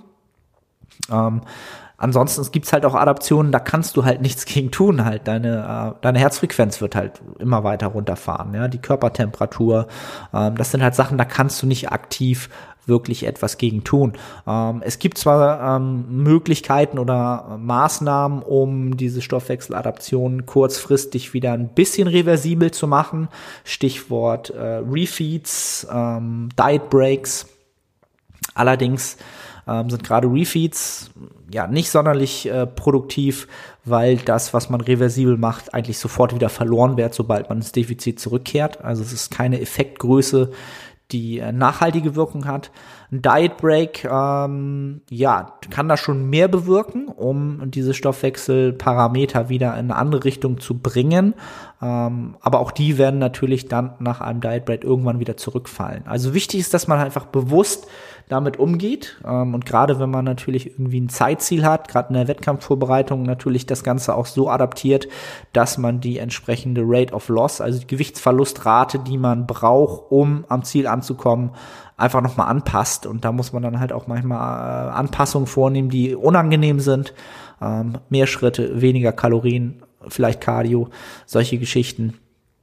Ähm, ansonsten gibt's halt auch Adaptionen, da kannst du halt nichts gegen tun. Halt deine äh, deine Herzfrequenz wird halt immer weiter runterfahren. Ja, die Körpertemperatur. Ähm, das sind halt Sachen, da kannst du nicht aktiv wirklich etwas gegen tun. Ähm, es gibt zwar ähm, Möglichkeiten oder Maßnahmen, um diese Stoffwechseladaption kurzfristig wieder ein bisschen reversibel zu machen. Stichwort äh, Refeeds, ähm, Diet Breaks. Allerdings ähm, sind gerade Refeeds ja nicht sonderlich äh, produktiv, weil das, was man reversibel macht, eigentlich sofort wieder verloren wird, sobald man ins Defizit zurückkehrt. Also es ist keine Effektgröße, die äh, nachhaltige Wirkung hat. Ein Diet Break, ähm, ja, kann da schon mehr bewirken, um diese Stoffwechselparameter wieder in eine andere Richtung zu bringen. Ähm, aber auch die werden natürlich dann nach einem Diet Break irgendwann wieder zurückfallen. Also wichtig ist, dass man einfach bewusst damit umgeht. Ähm, und gerade wenn man natürlich irgendwie ein Zeitziel hat, gerade in der Wettkampfvorbereitung natürlich das Ganze auch so adaptiert, dass man die entsprechende Rate of Loss, also die Gewichtsverlustrate, die man braucht, um am Ziel anzukommen, einfach nochmal anpasst. Und da muss man dann halt auch manchmal äh, Anpassungen vornehmen, die unangenehm sind. Ähm, mehr Schritte, weniger Kalorien, vielleicht Cardio, solche Geschichten.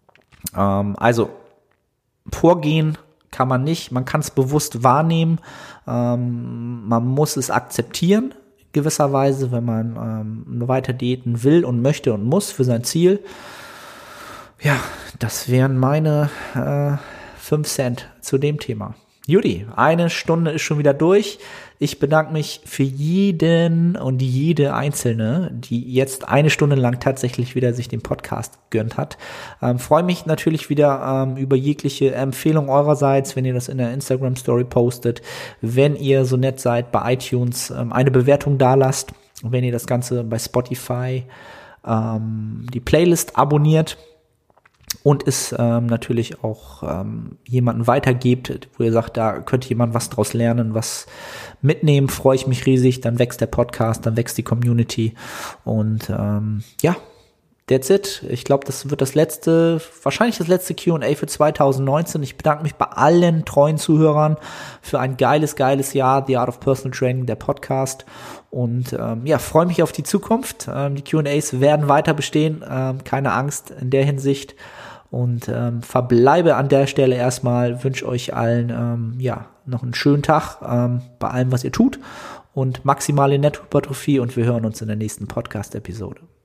Ähm, also vorgehen kann man nicht, man kann es bewusst wahrnehmen, ähm, man muss es akzeptieren, gewisserweise, wenn man ähm, weiter diäten will und möchte und muss für sein Ziel. Ja, das wären meine äh, fünf Cent zu dem Thema. Judy, eine Stunde ist schon wieder durch. Ich bedanke mich für jeden und jede Einzelne, die jetzt eine Stunde lang tatsächlich wieder sich den Podcast gegönnt hat. Ähm, freue mich natürlich wieder ähm, über jegliche Empfehlung eurerseits, wenn ihr das in der Instagram-Story postet, wenn ihr so nett seid, bei iTunes ähm, eine Bewertung dalasst, wenn ihr das Ganze bei Spotify ähm, die Playlist abonniert und es ähm, natürlich auch ähm, jemanden weitergebt, wo ihr sagt, da könnte jemand was draus lernen, was mitnehmen, freue ich mich riesig, dann wächst der Podcast, dann wächst die Community und ähm, ja, that's it. Ich glaube, das wird das letzte, wahrscheinlich das letzte Q und A für zwanzig neunzehn. Ich bedanke mich bei allen treuen Zuhörern für ein geiles, geiles Jahr, The Art of Personal Training, der Podcast. Und ähm, ja, freue mich auf die Zukunft. Ähm, die Q und A's werden weiter bestehen, ähm, keine Angst in der Hinsicht. Und ähm, verbleibe an der Stelle erstmal, wünsche euch allen ähm, ja noch einen schönen Tag ähm, bei allem, was ihr tut und maximale Nettohypertrophie und wir hören uns in der nächsten Podcast-Episode.